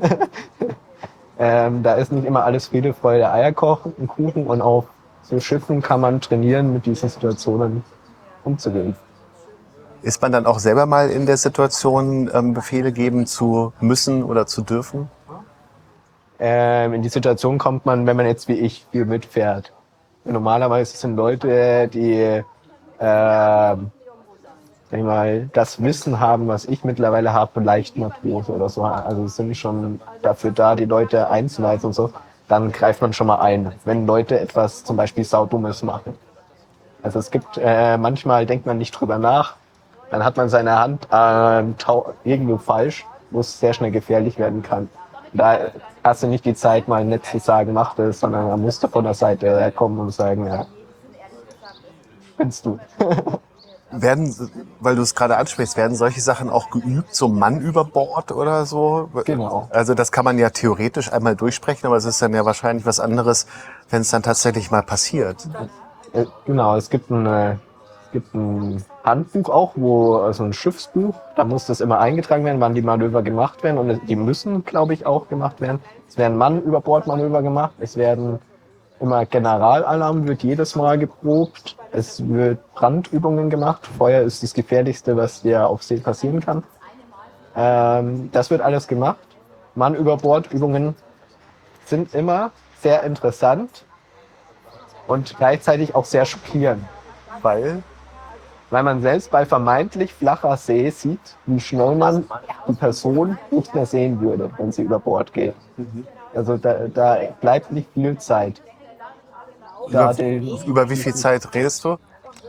ähm, da ist nicht immer alles Friede, Freude, Eierkochen, Kuchen. Und auf so Schiffen kann man trainieren, mit diesen Situationen umzugehen.
Ist man dann auch selber mal in der Situation, ähm, Befehle geben zu müssen oder zu dürfen?
Ähm, in die Situation kommt man, wenn man jetzt wie ich viel mitfährt. Normalerweise sind Leute, die äh, sag ich mal, das Wissen haben, was ich mittlerweile habe, leicht Matrose oder so. Also sind schon dafür da, die Leute einzuleiten und so. Dann greift man schon mal ein, wenn Leute etwas zum Beispiel Saudummes machen. Also es gibt, äh, manchmal denkt man nicht drüber nach. Dann hat man seine Hand äh, irgendwo falsch, wo es sehr schnell gefährlich werden kann. Da hast du nicht die Zeit, mal nett zu sagen, mach das, sondern da musst du von der Seite kommen und sagen, ja, findest du.
Werden, weil du es gerade ansprichst, werden solche Sachen auch geübt, so Mann über Bord oder so?
Genau.
Also das kann man ja theoretisch einmal durchsprechen, aber es ist dann ja wahrscheinlich was anderes, wenn es dann tatsächlich mal passiert.
Äh, Genau, es gibt ein, äh, es gibt ein Handbuch auch, wo also ein Schiffsbuch, da muss das immer eingetragen werden, wann die Manöver gemacht werden und die müssen, glaube ich, auch gemacht werden. Es werden Mann über Bord Manöver gemacht, es werden immer Generalalarm wird jedes Mal geprobt, es wird Brandübungen gemacht, Feuer ist das Gefährlichste, was dir auf See passieren kann. Ähm, das wird alles gemacht. Mann über Bord Übungen sind immer sehr interessant und gleichzeitig auch sehr schockierend.
Weil?
Weil man selbst bei vermeintlich flacher See sieht, wie schnell man die Person nicht mehr sehen würde, wenn sie über Bord geht. Also da, da bleibt nicht viel Zeit. Da
Über,
den,
über wie viel Zeit redest du?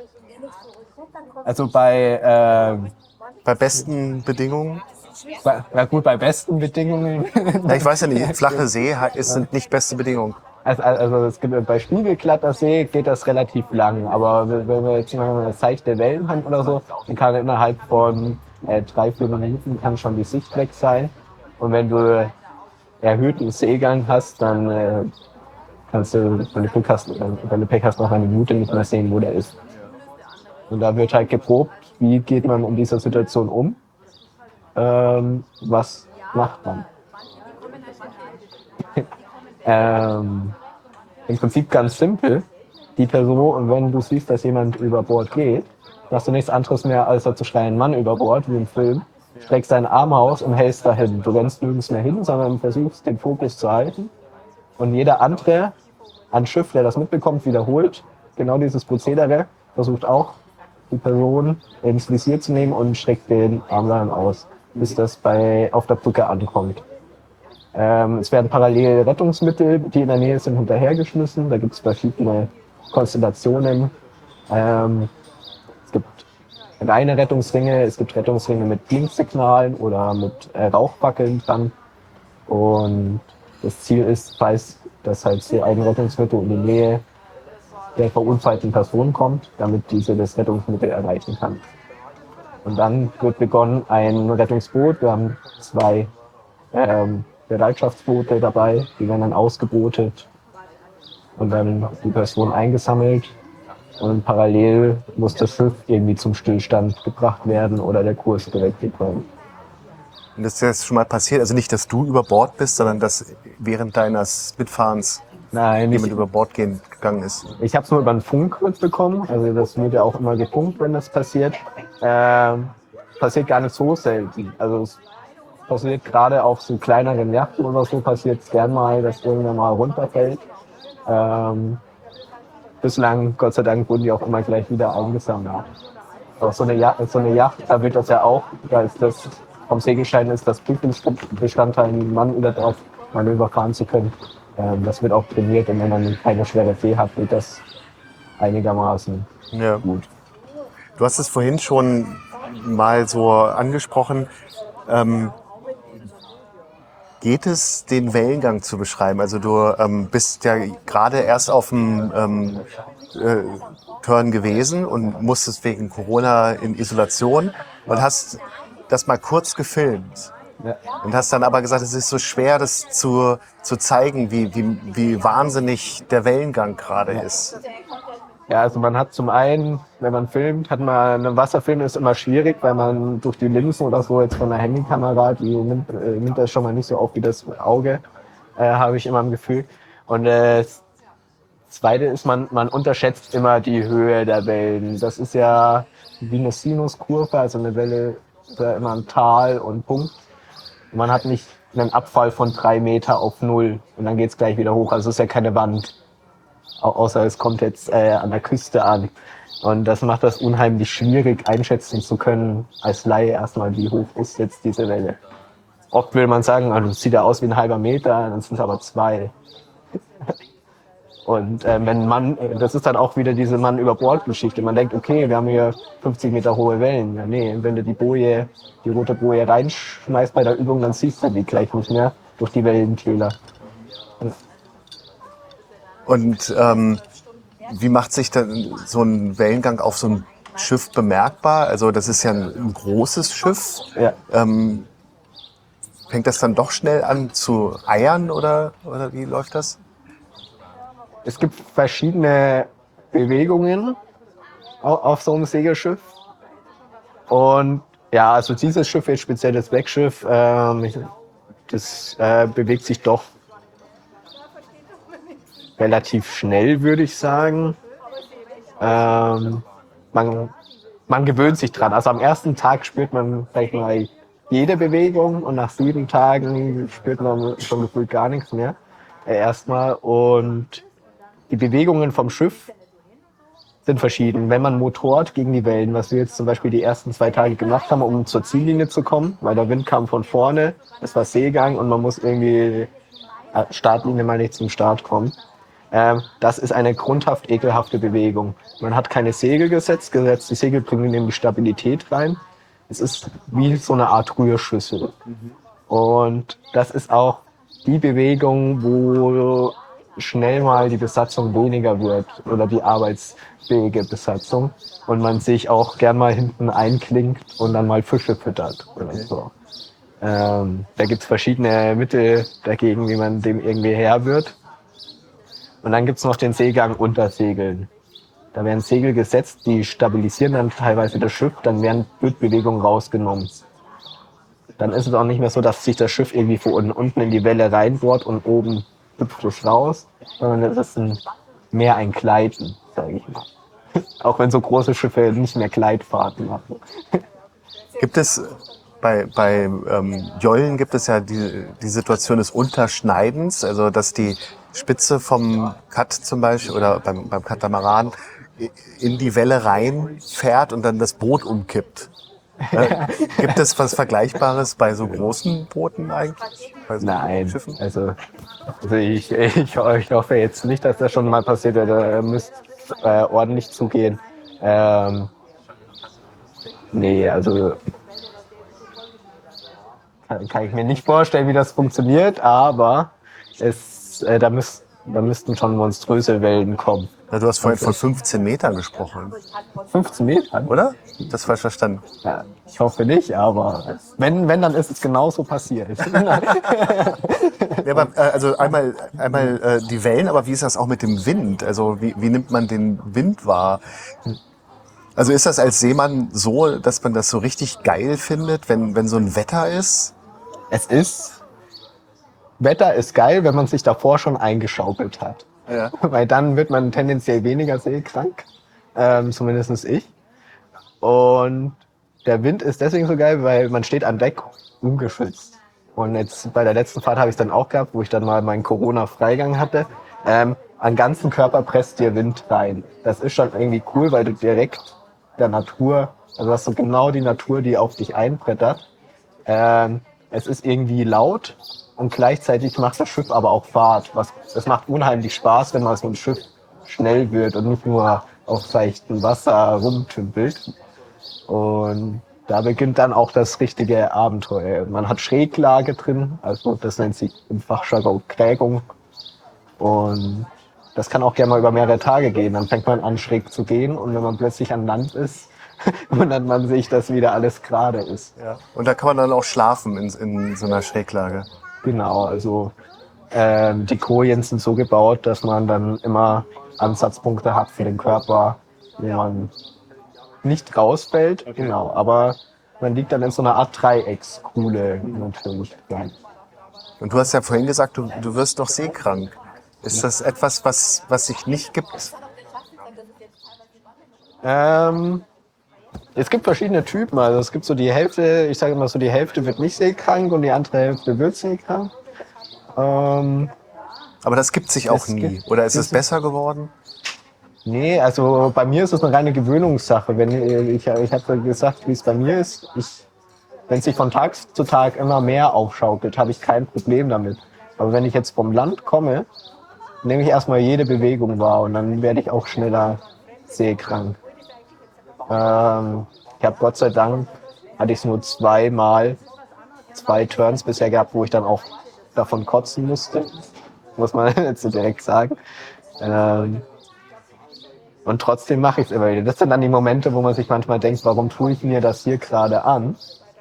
also bei, äh,
Bei besten Bedingungen?
bei, ja gut, bei besten Bedingungen.
Ja, ich weiß ja nicht, flache See ist, sind nicht beste Bedingungen.
Also, also es gibt, bei spiegelglatter See geht das relativ lang, aber wenn wir jetzt mal eine seichte Wellen haben oder so, dann kann innerhalb von äh, drei, vier Minuten kann schon die Sicht weg sein. Und wenn du erhöhten Seegang hast, dann äh, kannst du, wenn du Glück hast, wenn du Pech hast, noch eine Minute nicht mehr sehen, wo der ist. Und da wird halt geprobt, wie geht man in dieser Situation um, ähm, was macht man. ähm, Im Prinzip ganz simpel. Die Person, und wenn du siehst, dass jemand über Bord geht, machst du nichts anderes mehr, als zu schreien, Mann über Bord, wie im Film, streckst deinen Arm aus und hältst dahin. Du rennst nirgends mehr hin, sondern versuchst, den Fokus zu halten. Und jeder andere an Schiff, der das mitbekommt, wiederholt genau dieses Prozedere, versucht auch, die Person ins Visier zu nehmen und streckt den Arm dann aus, bis das bei, auf der Brücke ankommt. Ähm, es werden parallel Rettungsmittel, die in der Nähe sind, hinterhergeschmissen. Da gibt es verschiedene Konstellationen. Ähm, es gibt reine Rettungsringe, es gibt Rettungsringe mit Blinksignalen oder mit äh, Rauchfackeln dran. Und das Ziel ist, falls das halt so ein Rettungsmittel in die Nähe der verunfallten Person kommt, damit diese das Rettungsmittel erreichen kann. Und dann wird begonnen ein Rettungsboot. Wir haben zwei ähm, Bereitschaftsboote dabei, die werden dann ausgebootet und dann die Person eingesammelt. Und parallel muss das Schiff irgendwie zum Stillstand gebracht werden oder der Kurs korrigiert werden.
Und das ist jetzt schon mal passiert, also nicht, dass du über Bord bist, sondern dass während deines Mitfahrens
Nein,
jemand
ich,
über Bord gehen, gegangen ist.
ich habe es nur über den Funk mitbekommen, also das wird ja auch immer gefunkt, wenn das passiert. Ähm, passiert gar nicht so selten. Also es passiert gerade auf so kleineren Yachten oder so, passiert es gern mal, dass irgendwann mal runterfällt. Ähm, bislang, Gott sei Dank, wurden die auch immer gleich wieder eingesammelt. Auch so eine Yacht, so eine Yacht, da wird das ja auch, da ist das vom Segelschein ist das Prüfungsbestandteil, einen Mann über drauf Manöver fahren zu können. Ähm, das wird auch trainiert und wenn man keine schwere See hat, wird das einigermaßen
Ja.
gut.
Du hast es vorhin schon mal so angesprochen. Ähm, geht es, den Wellengang zu beschreiben? Also du ähm, bist ja gerade erst auf dem ähm, äh, Turn gewesen und musstest wegen Corona in Isolation und hast das mal kurz gefilmt.
Ja.
Und hast dann aber gesagt, es ist so schwer, das zu, zu zeigen, wie, wie, wie wahnsinnig der Wellengang gerade ist.
Ja, also man hat zum einen, wenn man filmt, hat man, ein Wasserfilm ist immer schwierig, weil man durch die Linsen oder so jetzt von der Handykamera, die nimmt, äh, nimmt das schon mal nicht so auf wie das Auge, äh, habe ich immer im Gefühl. Und äh, das Zweite ist, man, man unterschätzt immer die Höhe der Wellen. Das ist ja wie eine Sinuskurve, also eine Welle ist ja immer ein Tal und Punkt. Und man hat nicht einen Abfall von drei Meter auf null und dann geht's gleich wieder hoch. Also es ist ja keine Wand. Außer es kommt jetzt äh, an der Küste an. Und das macht das unheimlich schwierig einschätzen zu können, als Laie erstmal, wie hoch ist jetzt diese Welle. Oft will man sagen, also es sieht ja aus wie ein halber Meter, dann sind es aber zwei. Und äh, wenn man, das ist dann auch wieder diese Mann über Bord Geschichte. Man denkt, okay, wir haben hier fünfzig Meter hohe Wellen. Ja, nee, wenn du die Boje, die rote Boje reinschmeißt bei der Übung, dann siehst du die gleich nicht mehr. durch die Wellentäler.
Und ähm, wie macht sich dann so ein Wellengang auf so ein Schiff bemerkbar? Also das ist ja ein, ein großes Schiff.
Ja.
Ähm, fängt das dann doch schnell an zu eiern oder, oder wie läuft das?
Es gibt verschiedene Bewegungen au- auf so einem Segelschiff. Und ja, also dieses Schiff, jetzt speziell das Weggschiff, ähm, das äh, bewegt sich doch relativ schnell, würde ich sagen. Ähm, man, man gewöhnt sich dran. Also am ersten Tag spürt man vielleicht mal jede Bewegung und nach sieben Tagen spürt man schon gefühlt gar nichts mehr. Äh, erstmal. Und die Bewegungen vom Schiff sind verschieden. Wenn man motort gegen die Wellen, was wir jetzt zum Beispiel die ersten zwei Tage gemacht haben, um zur Ziellinie zu kommen, weil der Wind kam von vorne, es war Seegang und man muss irgendwie äh, Startlinie mal nicht zum Start kommen. Ähm, das ist eine grundhaft ekelhafte Bewegung. Man hat keine Segel gesetzt, gesetzt. Die Segel bringen nämlich Stabilität rein. Es ist wie so eine Art Rührschüssel. Und das ist auch die Bewegung, wo schnell mal die Besatzung weniger wird oder die arbeitsfähige Besatzung und man sich auch gern mal hinten einklinkt und dann mal Fische füttert oder so. Ähm, da gibt's verschiedene Mittel dagegen, wie man dem irgendwie Herr wird. Und dann gibt's noch den Seegang unter Segeln. Da werden Segel gesetzt, die stabilisieren dann teilweise das Schiff, dann werden Bildbewegungen rausgenommen. Dann ist es auch nicht mehr so, dass sich das Schiff irgendwie von unten in die Welle reinbohrt und oben hüpft es raus, sondern es ist ein, mehr ein Gleiten, sage ich mal. Auch wenn so große Schiffe nicht mehr Gleitfahrten machen.
Gibt es bei, bei ähm, Jollen gibt es ja die, die Situation des Unterschneidens, also dass die Spitze vom Kat zum Beispiel oder beim, beim Katamaran in die Welle reinfährt und dann das Boot umkippt. Äh, gibt es was Vergleichbares bei so großen Booten eigentlich? Bei so
Nein,
Schiffen?
also, also ich, ich, ich hoffe jetzt nicht, dass das schon mal passiert wäre. Da müsste äh, ordentlich zugehen. Ähm, nee, also kann, kann ich mir nicht vorstellen, wie das funktioniert, aber es, äh, da, müsst, da müssten schon monströse Wellen kommen.
Ja, du hast vorhin von fünfzehn Metern gesprochen,
fünfzehn Meter?
oder? Das falsch verstanden.
Ja, ich hoffe nicht, aber wenn, wenn, dann ist es genauso passiert.
Ja, aber, äh, also einmal, einmal äh, die Wellen, aber wie ist das auch mit dem Wind? Also wie, wie nimmt man den Wind wahr? Also ist das als Seemann so, dass man das so richtig geil findet, wenn, wenn so ein Wetter ist?
Es ist, Wetter ist geil, wenn man sich davor schon eingeschaukelt hat.
Ja.
Weil dann wird man tendenziell weniger seekrank, ähm, zumindest ich. Und der Wind ist deswegen so geil, weil man steht an Deck ungeschützt. Und jetzt bei der letzten Fahrt habe ich es dann auch gehabt, wo ich dann mal meinen Corona-Freigang hatte. Ähm, am ganzen Körper presst dir Wind rein. Das ist schon irgendwie cool, weil du direkt der Natur, also hast du genau die Natur, die auf dich einbrettert. Ähm, es ist irgendwie laut und gleichzeitig macht das Schiff aber auch Fahrt. Was, es macht unheimlich Spaß, wenn mal so ein Schiff schnell wird und nicht nur auf seichtem Wasser rumtümpelt. Und da beginnt dann auch das richtige Abenteuer. Man hat Schräglage drin, also das nennt sich im Fachjargon Krägung. Und das kann auch gerne mal über mehrere Tage gehen. Dann fängt man an, schräg zu gehen. Und wenn man plötzlich an Land ist, wundert man sich, dass wieder alles gerade ist.
Ja. Und da kann man dann auch schlafen in, in so einer Schräglage.
Genau, also ähm, die Kojen sind so gebaut, dass man dann immer Ansatzpunkte hat für den Körper, wo man nicht rausfällt. Genau, aber man liegt dann in so einer Art Dreieckskuhle natürlich. Ja.
Und du hast ja vorhin gesagt, du, du wirst doch seekrank. Ist das etwas, was, was sich nicht gibt?
Ähm, es gibt verschiedene Typen. Also es gibt so die Hälfte, ich sage immer so, die Hälfte wird nicht seekrank und die andere Hälfte wird seekrank. Ähm,
Aber das gibt sich auch
Es
nie.
gibt-
Oder ist es
es-
besser geworden?
nee, also bei mir ist es eine reine Gewöhnungssache. Wenn ich, ich habe gesagt, wie es bei mir ist. Ich, wenn es sich von Tag zu Tag immer mehr aufschaukelt, habe ich kein Problem damit. Aber wenn ich jetzt vom Land komme, nehme ich erstmal jede Bewegung wahr und dann werde ich auch schneller seekrank. Ähm, ich habe Gott sei Dank, hatte ich es nur zweimal, zwei Turns bisher gehabt, wo ich dann auch davon kotzen musste, muss man jetzt so direkt sagen. Ähm, und trotzdem mache ich es immer wieder. Das sind dann die Momente, wo man sich manchmal denkt, warum tue ich mir das hier gerade an?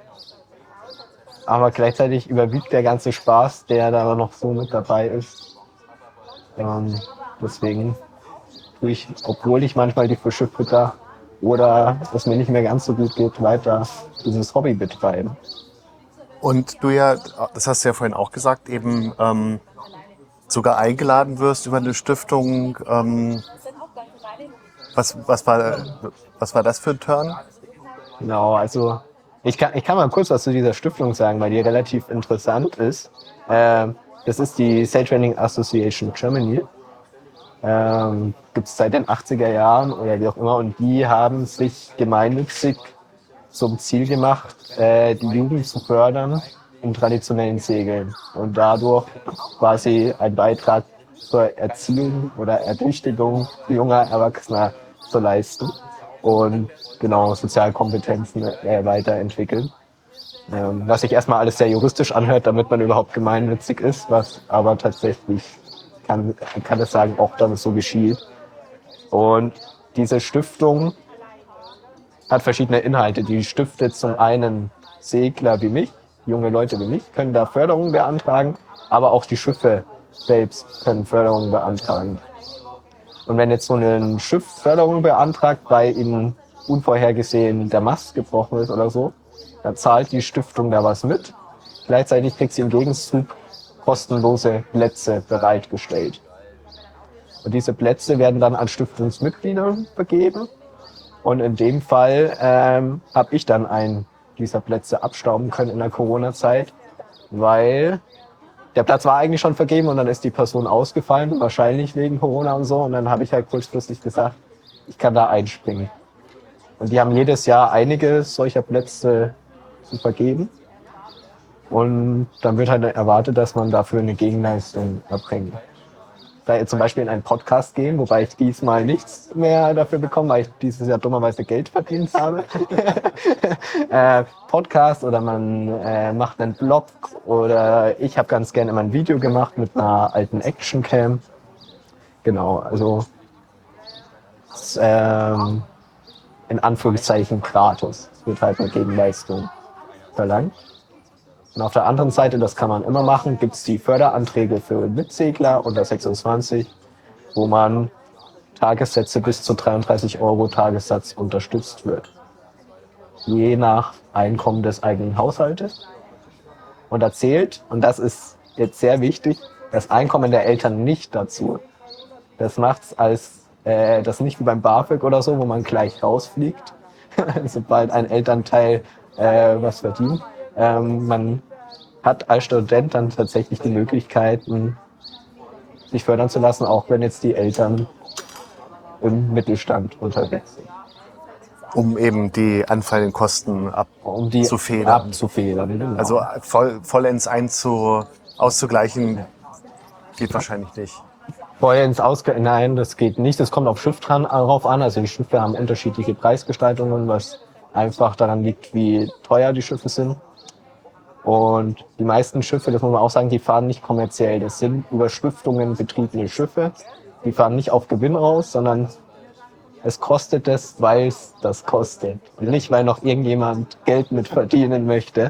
Aber gleichzeitig überwiegt der ganze Spaß, der da noch so mit dabei ist. Ähm, deswegen tue ich, obwohl ich manchmal die Fische fütter oder es mir nicht mehr ganz so gut geht, weiter dieses Hobby betreiben.
Und du ja, das hast du ja vorhin auch gesagt, eben ähm, sogar eingeladen wirst über eine Stiftung. Ähm, was, was, war, was war das für ein Turn?
Genau, also ich kann, ich kann mal kurz was zu dieser Stiftung sagen, weil die relativ interessant ist. Ähm, das ist die Sail Training Association Germany. Ähm, gibt es seit den achtziger Jahren oder wie auch immer. Und die haben sich gemeinnützig zum Ziel gemacht, äh, die Jugend zu fördern im traditionellen Segeln. Und dadurch quasi einen Beitrag zur Erziehung oder Ertüchtigung junger Erwachsener zu leisten. Und genau, Sozialkompetenzen äh, weiterentwickeln. Ähm, was sich erstmal alles sehr juristisch anhört, damit man überhaupt gemeinnützig ist, was aber tatsächlich, kann, kann es sagen, auch dann so geschieht. Und diese Stiftung hat verschiedene Inhalte. Die stiftet zum einen Segler wie mich, junge Leute wie mich, können da Förderungen beantragen, aber auch die Schiffe selbst können Förderungen beantragen. Und wenn jetzt so ein Schiff Förderung beantragt, weil ihnen unvorhergesehen der Mast gebrochen ist oder so, dann zahlt die Stiftung da was mit. Gleichzeitig kriegt sie im Gegenzug kostenlose Plätze bereitgestellt. Und diese Plätze werden dann an Stiftungsmitglieder vergeben. Und in dem Fall ähm, habe ich dann einen dieser Plätze abstauben können in der Corona-Zeit, weil der Platz war eigentlich schon vergeben und dann ist die Person ausgefallen, wahrscheinlich wegen Corona und so. Und dann habe ich halt kurzfristig gesagt, ich kann da einspringen. Und die haben jedes Jahr einige solcher Plätze zu vergeben. Und dann wird halt erwartet, dass man dafür eine Gegenleistung erbringt. Da jetzt zum Beispiel in einen Podcast gehen, wobei ich diesmal nichts mehr dafür bekomme, weil ich dieses Jahr dummerweise Geld verdient habe. äh, Podcast oder man äh, macht einen Blog oder ich habe ganz gerne immer ein Video gemacht mit einer alten Actioncam. Genau, also das, ähm, in Anführungszeichen gratis. Es wird halt eine Gegenleistung verlangt. Und auf der anderen Seite, das kann man immer machen, gibt es die Förderanträge für Mitsegler unter sechsundzwanzig, wo man Tagessätze bis zu dreiunddreißig Euro Tagessatz unterstützt wird. Je nach Einkommen des eigenen Haushaltes. Und da zählt, und das ist jetzt sehr wichtig, das Einkommen der Eltern nicht dazu. Das macht's als, äh, das nicht wie beim BAföG oder so, wo man gleich rausfliegt, sobald ein Elternteil äh, was verdient. Ähm, man hat als Student dann tatsächlich die Möglichkeiten, sich fördern zu lassen, auch wenn jetzt die Eltern im Mittelstand unterwegs sind.
Um eben die anfallenden Kosten
Um die
abzufedern.
abzufedern, genau.
Also voll, vollends einzu, auszugleichen geht wahrscheinlich nicht.
Vollends ausge... Nein, das geht nicht. Das kommt auf Schiff dran, darauf an. Also die Schiffe haben unterschiedliche Preisgestaltungen, was einfach daran liegt, wie teuer die Schiffe sind. Und die meisten Schiffe, das muss man auch sagen, die fahren nicht kommerziell. Das sind über Stiftungen betriebene Schiffe. Die fahren nicht auf Gewinn raus, sondern es kostet es, weil es das kostet. Und nicht, weil noch irgendjemand Geld mit verdienen möchte.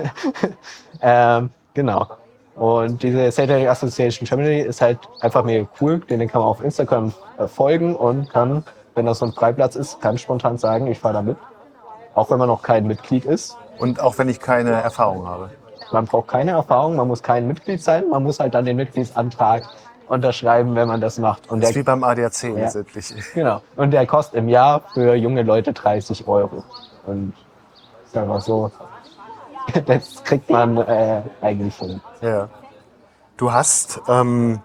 ähm, genau. Und diese Sail Training Association Germany ist halt einfach mega cool. Den kann man auf Instagram folgen und kann, wenn das so ein Freiplatz ist, kann spontan sagen, ich fahre da mit. Auch wenn man noch kein Mitglied ist.
Und auch wenn ich keine Erfahrung habe.
Man braucht keine Erfahrung, man muss kein Mitglied sein, man muss halt dann den Mitgliedsantrag unterschreiben, wenn man das macht. Und
das
der,
ist wie beim A D A C
ja,
letztendlich.
Genau. Und der kostet im Jahr für junge Leute dreißig Euro. Und sagen wir so, das kriegt man äh, eigentlich hin.
Ja. Du hast ähm,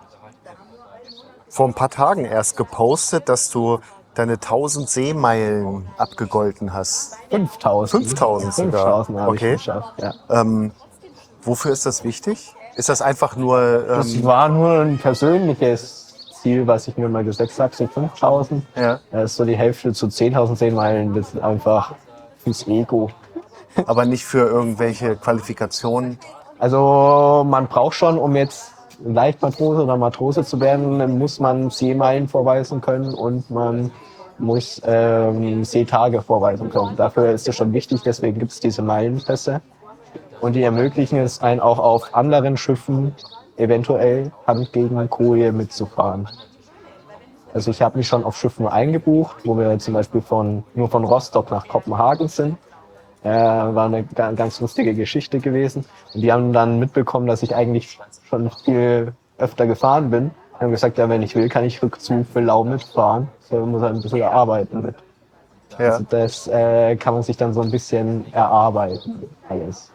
vor ein paar Tagen erst gepostet, dass du deine tausend Seemeilen abgegolten hast.
fünftausend.
fünftausend sogar.
fünftausend habe
Okay.
ich geschafft, ja.
Ähm, wofür ist das wichtig? Ist das einfach nur... Ähm,
Das war nur ein persönliches Ziel, was ich mir mal gesetzt habe, so fünftausend.
ja.
Das ist so die Hälfte zu zehntausend Seemeilen, das ist einfach fürs Ego.
Aber nicht für irgendwelche Qualifikationen?
Also man braucht schon, um jetzt Leichtmatrose oder Matrose zu werden, muss man Seemeilen vorweisen können und man muss ähm, Seetage vorweisen können. Dafür ist es schon wichtig, deswegen gibt es diese Meilenpässe. Und die ermöglichen es einen auch auf anderen Schiffen eventuell Hand gegen Koje mitzufahren. Also ich habe mich schon auf Schiffen eingebucht, wo wir zum Beispiel von, nur von Rostock nach Kopenhagen sind. Äh, war eine ganz lustige Geschichte gewesen. Und die haben dann mitbekommen, dass ich eigentlich schon viel öfter gefahren bin. Die haben gesagt, ja, wenn ich will, kann ich Rückzug für Lau mitfahren. So muss er ein bisschen arbeiten mit.
Ja.
Also das äh, kann man sich dann so ein bisschen erarbeiten, alles.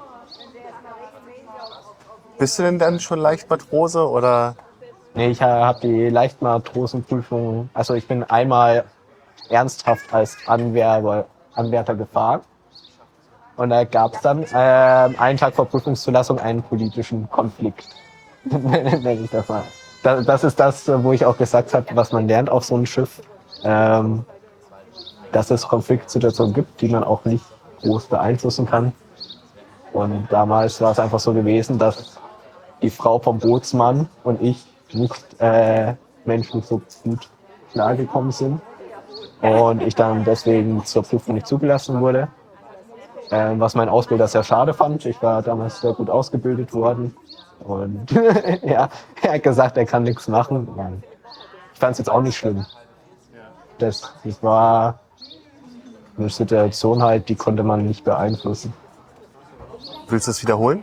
Bist du denn dann schon Leichtmatrose oder?
Nee, ich habe die Leichtmatrosenprüfung, also ich bin einmal ernsthaft als Anwerber, Anwärter gefahren. Und da gab es dann äh, einen Tag vor Prüfungszulassung einen politischen Konflikt. Nenne ich das mal. Das, das ist das, wo ich auch gesagt habe, was man lernt auf so einem Schiff. Ähm, dass es Konfliktsituationen gibt, die man auch nicht groß beeinflussen kann. Und damals war es einfach so gewesen, dass die Frau vom Bootsmann und ich nicht äh, menschlich so gut klargekommen sind. Und ich dann deswegen zur Prüfung nicht zugelassen wurde. Ähm, was mein Ausbilder sehr schade fand. Ich war damals sehr gut ausgebildet worden. Und ja, er hat gesagt, er kann nichts machen. Und ich fand es jetzt auch nicht schlimm. Das, das war eine Situation halt, die konnte man nicht beeinflussen.
Willst du es wiederholen?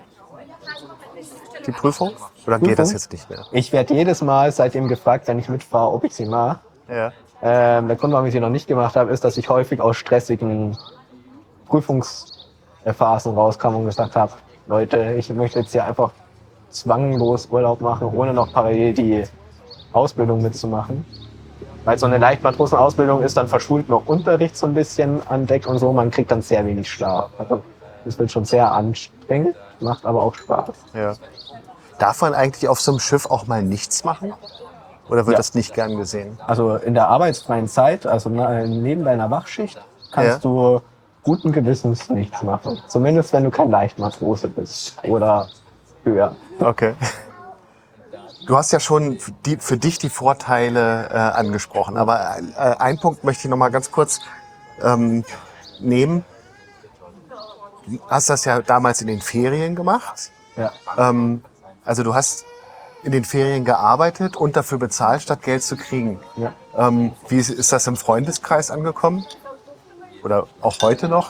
Die Prüfung? Oder
Prüfung?
Geht das jetzt nicht mehr?
Ich werde jedes Mal seitdem gefragt, wenn ich mitfahre, ob ich sie mache.
Ja.
Ähm, der Grund, warum ich sie noch nicht gemacht habe, ist, dass ich häufig aus stressigen Prüfungsphasen rauskam und gesagt habe, Leute, ich möchte jetzt hier einfach zwanglos Urlaub machen, ohne noch parallel die Ausbildung mitzumachen. Weil so eine Leichtmatrosenausbildung ist dann verschult noch Unterricht so ein bisschen an Deck und so, man kriegt dann sehr wenig Schlaf. Also das wird schon sehr anstrengend, macht aber auch Spaß.
Ja. Darf man eigentlich auf so einem Schiff auch mal nichts machen? Oder wird
Ja.
das nicht gern gesehen?
Also in der arbeitsfreien Zeit, also na- neben deiner Wachschicht, kannst
Ja.
du guten Gewissens nichts machen. Zumindest wenn du kein Leichtmatrose bist oder höher.
Okay. Du hast ja schon die, für dich die Vorteile äh, angesprochen, aber äh, einen Punkt möchte ich noch mal ganz kurz ähm, nehmen. Du hast das ja damals in den Ferien gemacht.
Ja.
Ähm, also du hast in den Ferien gearbeitet und dafür bezahlt, statt Geld zu kriegen.
Ja.
Ähm, wie ist, ist das im Freundeskreis angekommen? Oder auch heute noch?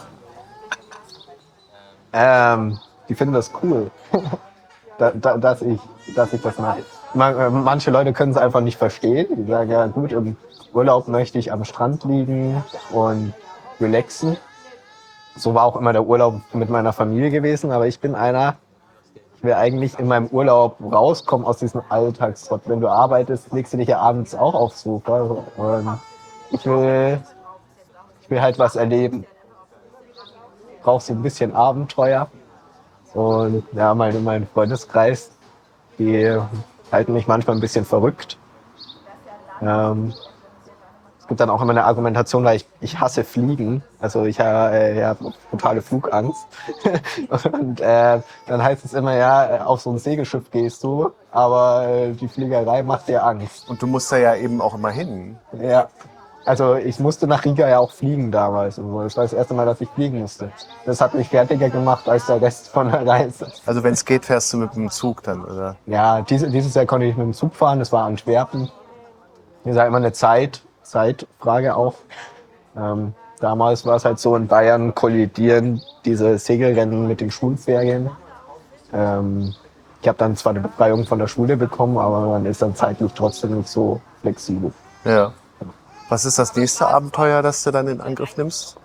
Ähm, die finden das cool, da, da, dass, ich, dass ich das mache. Man, äh, manche Leute können es einfach nicht verstehen. Die sagen, ja gut, im Urlaub möchte ich am Strand liegen und relaxen. So war auch immer der Urlaub mit meiner Familie gewesen, aber ich bin einer, ich will eigentlich in meinem Urlaub rauskommen aus diesem Alltagstrott. Wenn du arbeitest, legst du dich ja abends auch aufs Sofa. Und ich will, ich will halt was erleben. Brauchst so ein bisschen Abenteuer. Und ja, mein, mein Freundeskreis, die halten mich manchmal ein bisschen verrückt. Ähm, es gibt dann auch immer eine Argumentation, weil ich, ich hasse Fliegen. Also ich äh, ja, habe totale Flugangst. Und äh, dann heißt es immer, ja, auf so ein Segelschiff gehst du, aber äh, die Fliegerei macht dir Angst.
Und du musst da ja eben auch immer hin.
Ja. Also ich musste nach Riga ja auch fliegen damals. Und so. Das war das erste Mal, dass ich fliegen musste. Das hat mich fertiger gemacht als der Rest von der Reise.
Also wenn es geht, fährst du mit dem Zug dann, oder?
Ja, diese, dieses Jahr konnte ich mit dem Zug fahren. Das war Antwerpen. Das ist halt immer eine Zeit, Zeitfrage auch. Ähm, damals war es halt so, in Bayern kollidieren diese Segelrennen mit den Schulferien. Ähm, ich habe dann zwar eine Befreiung von der Schule bekommen, aber man ist dann zeitlich trotzdem nicht so flexibel.
Ja. Was ist das nächste Abenteuer, das du dann in Angriff nimmst?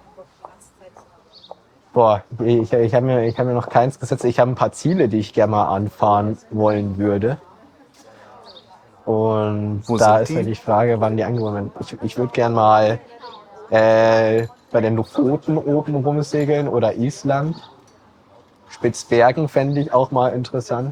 Boah, ich, ich habe mir, ich hab mir noch keins gesetzt. Ich habe ein paar Ziele, die ich gerne mal anfahren wollen würde. Und
Wo
da
sind
ist
die?
halt die Frage, wann die angekommen sind. Ich, ich würde gerne mal äh, bei den Lofoten oben rumsegeln oder Island. Spitzbergen fände ich auch mal interessant.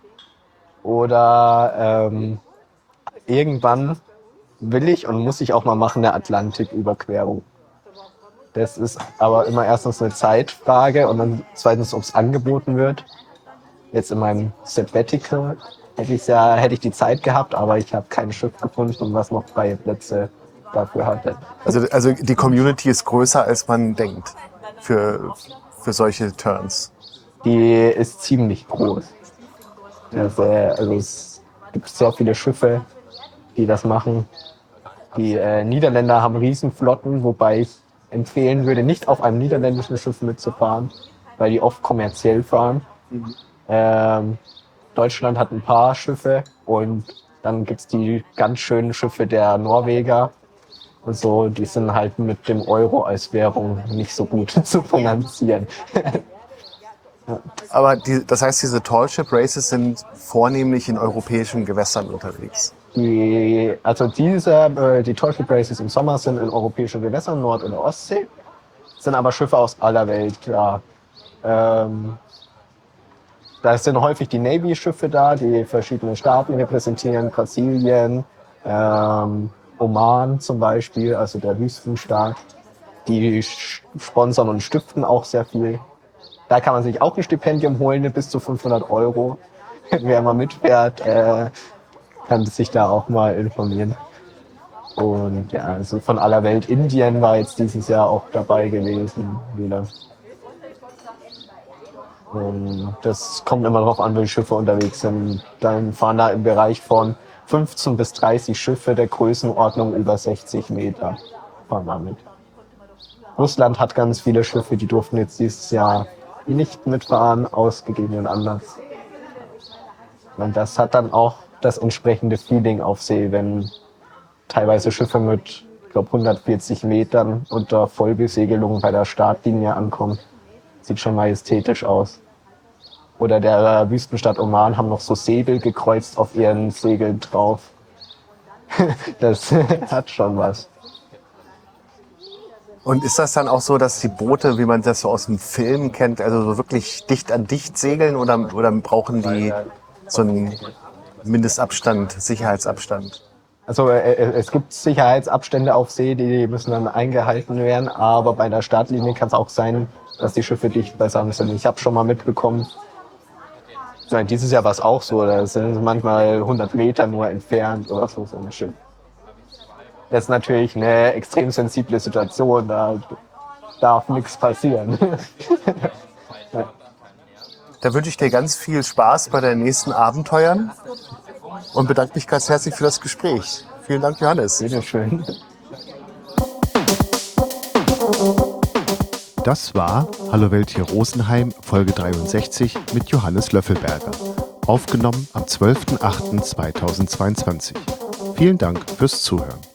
Oder ähm, irgendwann will ich und muss ich auch mal machen, eine Atlantiküberquerung. Das ist aber immer erstens eine Zeitfrage und dann zweitens, ob es angeboten wird. Jetzt in meinem Sabbatical hätte, ich's ja, hätte ich die Zeit gehabt, aber ich habe kein Schiff gefunden, was noch freie Plätze dafür hatte.
Also, also die Community ist größer, als man denkt für, für solche Turns.
Die ist ziemlich groß. Also, also es gibt sehr viele Schiffe, die das machen. Die äh, Niederländer haben Riesenflotten, wobei ich empfehlen würde, nicht auf einem niederländischen Schiff mitzufahren, weil die oft kommerziell fahren. Mhm. Ähm, Deutschland hat ein paar Schiffe und dann gibt's die ganz schönen Schiffe der Norweger. Und so, die sind halt mit dem Euro als Währung nicht so gut zu finanzieren.
Ja. Aber die, das heißt, diese Tallship Races sind vornehmlich in europäischen Gewässern unterwegs?
Die, also diese, die Tallship Races im Sommer sind in europäischen Gewässern, Nord- und Ostsee, sind aber Schiffe aus aller Welt, ja. Ähm, da sind häufig die Navy-Schiffe da, die verschiedene Staaten repräsentieren, Brasilien, ähm, Oman zum Beispiel, also der Wüstenstaat. Die sponsern und stiften auch sehr viel. Da kann man sich auch ein Stipendium holen, bis zu fünfhundert Euro. Wer mal mitfährt, äh, kann sich da auch mal informieren. Und ja, also von aller Welt. Indien war jetzt dieses Jahr auch dabei gewesen wieder. Und das kommt immer darauf an, wie die Schiffe unterwegs sind. Dann fahren da im Bereich von fünfzehn bis dreißig Schiffe der Größenordnung über sechzig Meter. Fahren wir mit. Russland hat ganz viele Schiffe, die durften jetzt dieses Jahr nicht mitfahren, aus gegebenen Anlass. Und das hat dann auch das entsprechende Feeling auf See, wenn teilweise Schiffe mit, ich glaube, hundertvierzig Metern unter Vollbesegelung bei der Startlinie ankommen. Sieht schon majestätisch aus. Oder der Wüstenstaat Oman haben noch so Säbel gekreuzt auf ihren Segeln drauf. Das hat schon was.
Und ist das dann auch so, dass die Boote, wie man das so aus dem Film kennt, also so wirklich dicht an dicht segeln oder, oder brauchen die so einen Mindestabstand, Sicherheitsabstand?
Also äh, es gibt Sicherheitsabstände auf See, die müssen dann eingehalten werden, aber bei der Startlinie kann es auch sein, dass die Schiffe dicht beisammen sind. Ich habe schon mal mitbekommen, dieses Jahr war es auch so, da sind manchmal hundert Meter nur entfernt oder so, so ein Schiff. Das ist natürlich eine extrem sensible Situation, da darf nichts passieren. Ja.
Da wünsche ich dir ganz viel Spaß bei deinen nächsten Abenteuern und bedanke mich ganz herzlich für das Gespräch. Vielen Dank, Johannes.
Bitte schön.
Das war Hallo Welt hier Rosenheim, Folge dreiundsechzig mit Johannes Löffelberger. Aufgenommen am zwölfter achter zweitausendzweiundzwanzig. Vielen Dank fürs Zuhören.